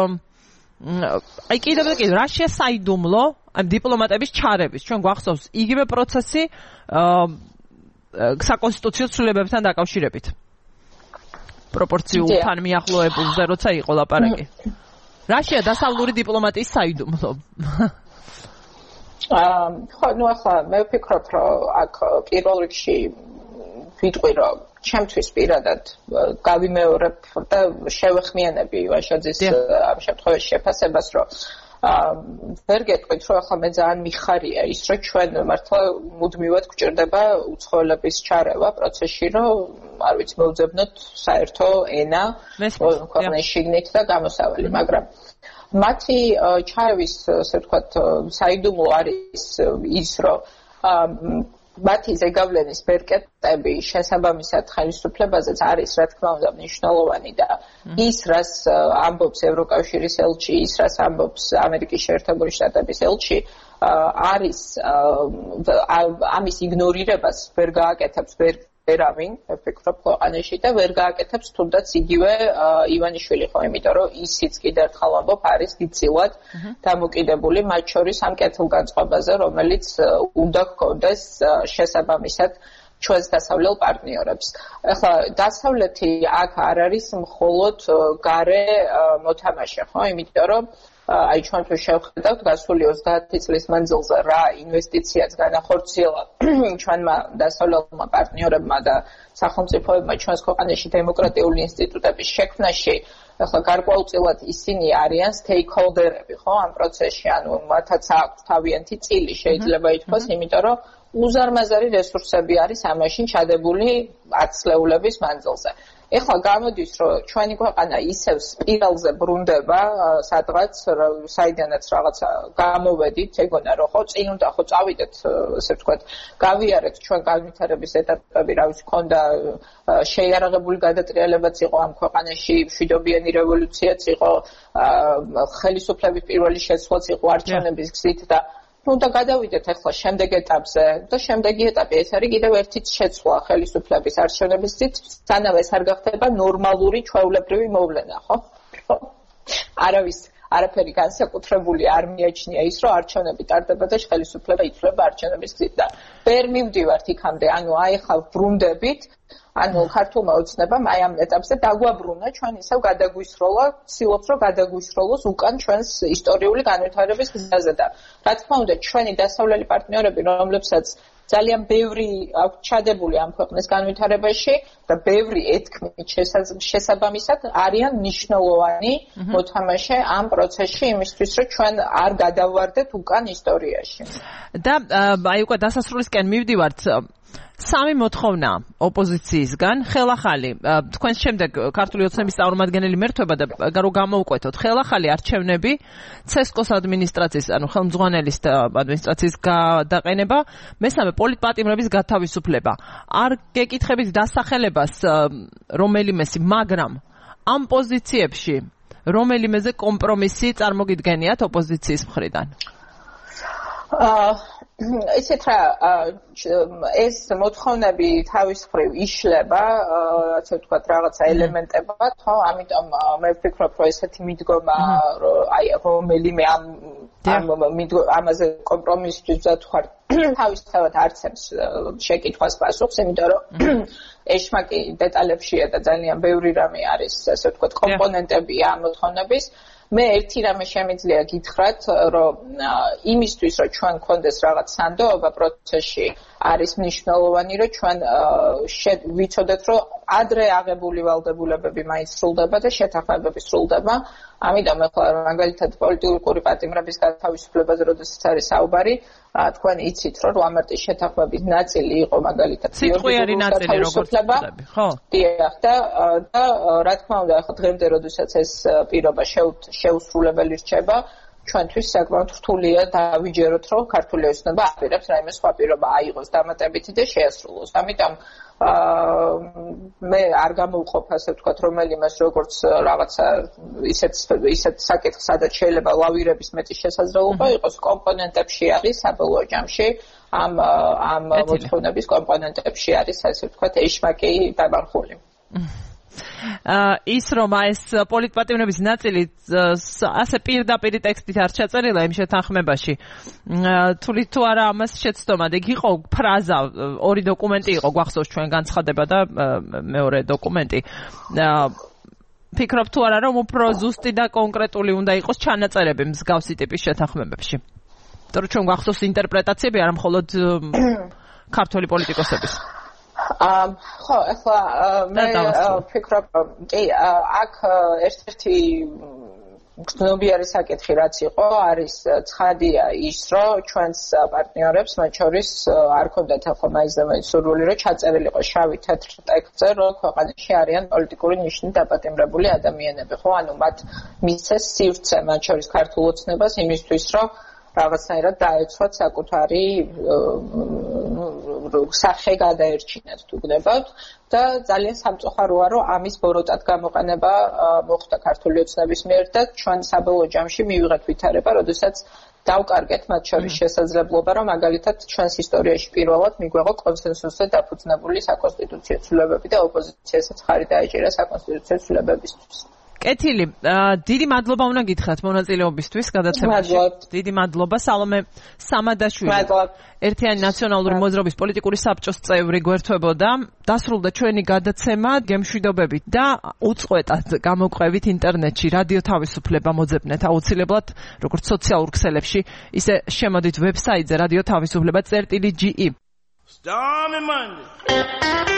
აი კიდევ და კიდევ რა შესაიდუმლო ამ დიპლომატების ჩარების ჩვენ გვახსოვს იგივე პროცესი საკონსტიტუციო ცვლილებებთან დაკავშირებით პროპორციულთან მიახლოებულზე როცა იყო ლაპარაკი რაშია დასავლური დიპლომატიის საიდუმლო აა ხო ნუ ახლა მე ვფიქრობ რომ აქ პირველ რიგში ვიტყვი რომ ჩემთვის პირადად გავიმეორებ და შევეხმიანები ვაშაძის ამ შემთხვევაში შეფასებას რომ ვერ გეტყვით რომ ახლა მე ძალიან მიხარია ის რომ ჩვენ მართლა მუდმივად გვჭირდება უცხოელების ჩარევა პროცესში რომ არ ვიცი მოვძებნოთ საერთო ენა ქვეყნის შიგნით და გამოსავალი მაგრამ მათი ჩარევის ასე ვთქვათ საიდუმლო არის ის რომ მათი ზეგავლენის ბერკეტები შესაბამისად ხელისუფლებაზეც არის რა თქმა უნდა მნიშვნელოვანი და ის რაც ამბობს ევროკავშირის ელჩი ის რაც ამბობს ამერიკის შეერთებული შტატების ელჩი არის ამის იგნორირებას ვერ გააკეთებს ვერ ერავინ ვფიქრობ ქვეყანაში და ვერ გააკეთებს თუნდაც იგივე ივანიშვილი ხო იმიტომ რომ ისიც კიდევ ერთხელ ამბობ არის გიწილად დამოკიდებული მათ შორის ამ კეთილგანწყობაზე რომელიც უნდა გქონდეს შესაბამისად ჩვენს დასავლელ პარტნიორებს. ახლა დასავლეთი აქ არ არის მხოლოდ გარე მოთამაშე ხო იმიტომ რომ აი ჩვენ თუ შევხედავთ გასული ოცდაათი წლის მანძილზე რა ინვესტიციაც განახორციელა ჩვენმა დასავლელმა პარტნიორებმა და სახელმწიფოებმა ჩვენს ქვეყანაში დემოკრატიული ინსტიტუტების შექმნაში ახლა გარკვეულწილად ისინი არიან სტეიქჰოლდერები ხო ამ პროცესში ანუ მათაც აქვს თავიანთი წილი შეიძლება ითქვას იმიტომ რომ უზარმაზარი რესურსები არის ამაში ჩადებული ათწლეულების მანძილზე. ეხლა გამოდის, რომ ჩვენი ქვეყანა ისევ სპირალზე ბრუნდება, სადღაც საიდანაც რაღაცა გამოვედით, ეგონა რომ ხო წინ უნდა ხო წავიდეთ, ესე ვთქვათ, გავიარეთ ჩვენ განვითარების ეტაპები, რა ვიცი, ქონდა შეიარაღებული გადატრიალებაც იყო ამ ქვეყანაში, მშვიდობიანი რევოლუციაც იყო, ხელისუფლების პირველი შეცვლაც იყო არჩევნების გზით და ну და გადავიდეთ ახლა შემდეგ ეტაპზე და შემდეგი ეტაპი ეს არის კიდევ ერთი შეცვლა ხელისუფლების არჩევნების გზით, სანამ ეს არ გახდება ნორმალური ჩვეულებრივი მოვლენა, ხო? არავის არაფერი განსაკუთრებული არ მიაჩნია ის, რომ არჩევნები ტარდება და ხელისუფლება იცვლება არჩევნების გზით და ვერ მივდივართ იქამდე, ანუ აი ხა ბრუნდებით, ანუ ქართულმა ოცნებამ აი ამ ეტაპზე დაგვაბრუნა, ჩვენ ისევ გადაგვისროლა, ვცდილობთ რომ გადაგვისროლოს უკან ჩვენს ისტორიული განვითარების გზაზე და რა თქმა უნდა, ჩვენი დასავლელი პარტნიორები, რომლებსაც ძალიან ბევრი აქვს ჩადებული ამ ქვეყნის განვითარებაში და ბევრი ეთქმით შესაბამისად არიან მნიშვნელოვანი მოთამაშე ამ პროცესში იმისთვის, რომ ჩვენ არ გადავარდეთ უკან ისტორიაში. და აი უკვე დასასრულისკენ მივდივართ. სამი მოთხოვნა ოპოზიციისგან, ხელახალი, თქვენს შემდეგ ქართული ოცნების წარმომადგენელი მერთვება და რო გამოუკვეთოთ, ხელახალი არჩევნები, ცესკოს ადმინისტრაციის, ანუ ხელმძღვანელის ადმინისტრაციის გადაყენება, მესამე პოლიტპატიმრების გათავისუფლება. არ გეკითხებით დასახელებას რომელიმესი, მაგრამ ამ პოზიციებში რომელიმეზე კომპრომისი წარმოგიდგენიათ ოპოზიციის მხრიდან? აა ისეთ რა ეს მოთხოვნები თავის მხრივ იშლება, ასე ვთქვათ, რაღაცა ელემენტებად, ხო? ამიტომ მე ვფიქრობ, რომ ესეთი მიდგომა, რომ აი რომელიმე ამ ამაზე კომპრომისისთვის ვთქვათ, თავისთავად არცემს შეკითხვას პასუხს, იმიტომ რომ ეშმაკი დეტალებშია და ძალიან ბევრი რამე არის, ასე ვთქვათ, კომპონენტებია ამ მოთხოვნების. მე ერთი რამე შემიძლია გითხრათ, რომ იმისთვის, რომ ჩვენ გქონდეს რაღაც სანდოობა პროცესში, არის მნიშვნელოვანი, რომ ჩვენ ვიცოდეთ, რომ ადრე აღებული ვალდებულებები მაინც სრულდება და შეთანხმებები სრულდება. ამიტომ ახლა მაგალითად პოლიტიკური პატიმრების გათავისუფლებაზე, როდესაც არის საუბარი, თქვენ იცით, რომ რვა მარტის შეთანხმების ნაწილი იყო მაგალითად სიტყვიერი ნაწილი, როგორც ვთქვი, ხო? დიახ, და და რა თქმა უნდა, ახლა დღემდე, როდესაც ეს პირობა შეუსრულებელი რჩება, ჩვენთვის საკმაოდ რთულია დავიჯეროთ, რომ ქართული ოცნება აპირებს რაიმე სხვა პირობა აიღოს დამატებითი და შეასრულოს. ამიტომ მე არ გამოვყოფ, ასე ვთქვათ, რომელიმეს როგორც რაღაცა ისეთ ისეთ საკითხს, სადაც შეიძლება ლავირების მეტი შესაძლებლობა იყოს, კომპონენტებში არის საბოლოო ჯამში ამ ამ მოთხოვნების კომპონენტებში არის, ასე ვთქვათ, ეშმაკი დაბანხული. ის რომ ეს პოლიტპატიმრების ნაწილი ასე პირდაპირ ტექსტით არ ჩაწერილა იმ შეთანხმებაში. თული თუ არა ამას შეცდომად, ეგ იყო ფრაზა, ორი დოკუმენტი იყო, გვახსოვს ჩვენ განცხადება და მეორე დოკუმენტი. ფიქრობ თუ არა რომ უფრო ზუსტი და კონკრეტული უნდა იყოს ჩანაწერები მსგავსი ტიპის შეთანხმებებში. იმიტომ რომ ჩვენ გვახსოვს ინტერპრეტაციები, არა მხოლოდ ქართველი პოლიტიკოსების. აა ხო, ახლა მე ვფიქრობ, კი, აქ ერთ-ერთი გრძნობიარე საკითხი რაც იყო, არის ცხადია ის, რომ ჩვენს პარტნიორებს, მათ შორის არ ქონდათ ახლა მაინც სურვილი, რომ ჩაწერილიყო შავი თეთრ ტექსტზე, რომ ქვეყანაში არიან პოლიტიკური ნიშნით დაპატიმრებული ადამიანები, ხო? ანუ მათ მისცეს სივრცე, მათ შორის ქართულ ოცნებას იმისთვის, რომ რაღაცნაირად დაეცვათ საკუთარი სახე გადაერჩინათ თუ გნებავთ და ძალიან სამწუხაროა, რომ ამის ბოროტად გამოყენება მოხდა ქართული ოცნების მიერ და ჩვენ საბოლოო ჯამში მივიღეთ ვითარება, როდესაც დავკარგეთ მათ შორის შესაძლებლობა, რომ მაგალითად ჩვენს ისტორიაში პირველად მიგვეღო კონსენსუსზე დაფუძნებული საკონსტიტუციო ცვლილებები და ოპოზიციასაც ხარი დაეჭირა საკონსტიტუციო ცვლილებებისთვის. კეთილი, დიდი მადლობა უნდა გითხრათ მონაწილეობისთვის გადაცემაში. დიდი მადლობა სალომე სამადაშვილი. ერთიანი ნაციონალური მოძრაობის პოლიტიკური საბჭოს წევრი გვერდთვებოდა. დასრულდა ჩვენი გადაცემა გემშვიდობებით და უწყვეტად გამოგვყევით ინტერნეტში რადიო თავისუფლება მოძებნეთ აუცილებლად როგორც სოციალურ ქსელებში, ისე შემოდით ვებსაიტზე რადიო თავისუფლება წერტილი ჯი ი. Stormy Monday.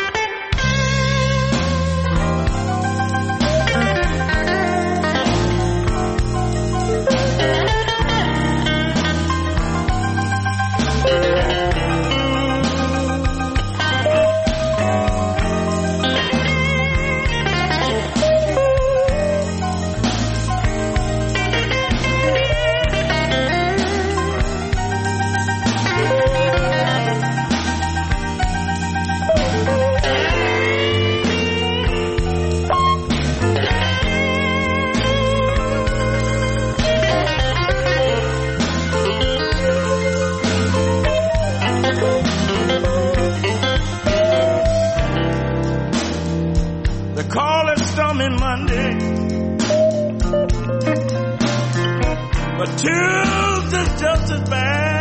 Tuesday's just as bad.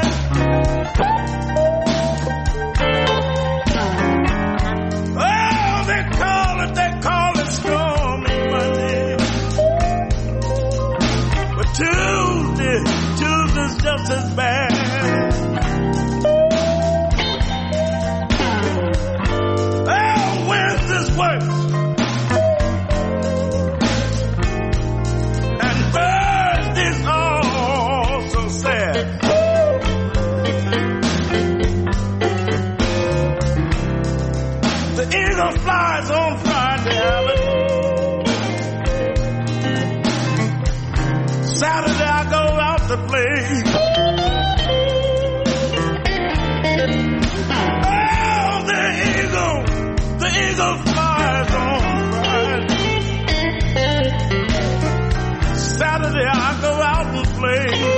Oh, they call it, they call it stormy Monday. But Tuesday, Tuesday's just as bad. Oh, Wednesday's worse. And Thursday's also sad. The eagle flies on Friday, Alan. Saturday I go out to play. Oh, the eagle, the eagle flies on Friday. Saturday I go out and play.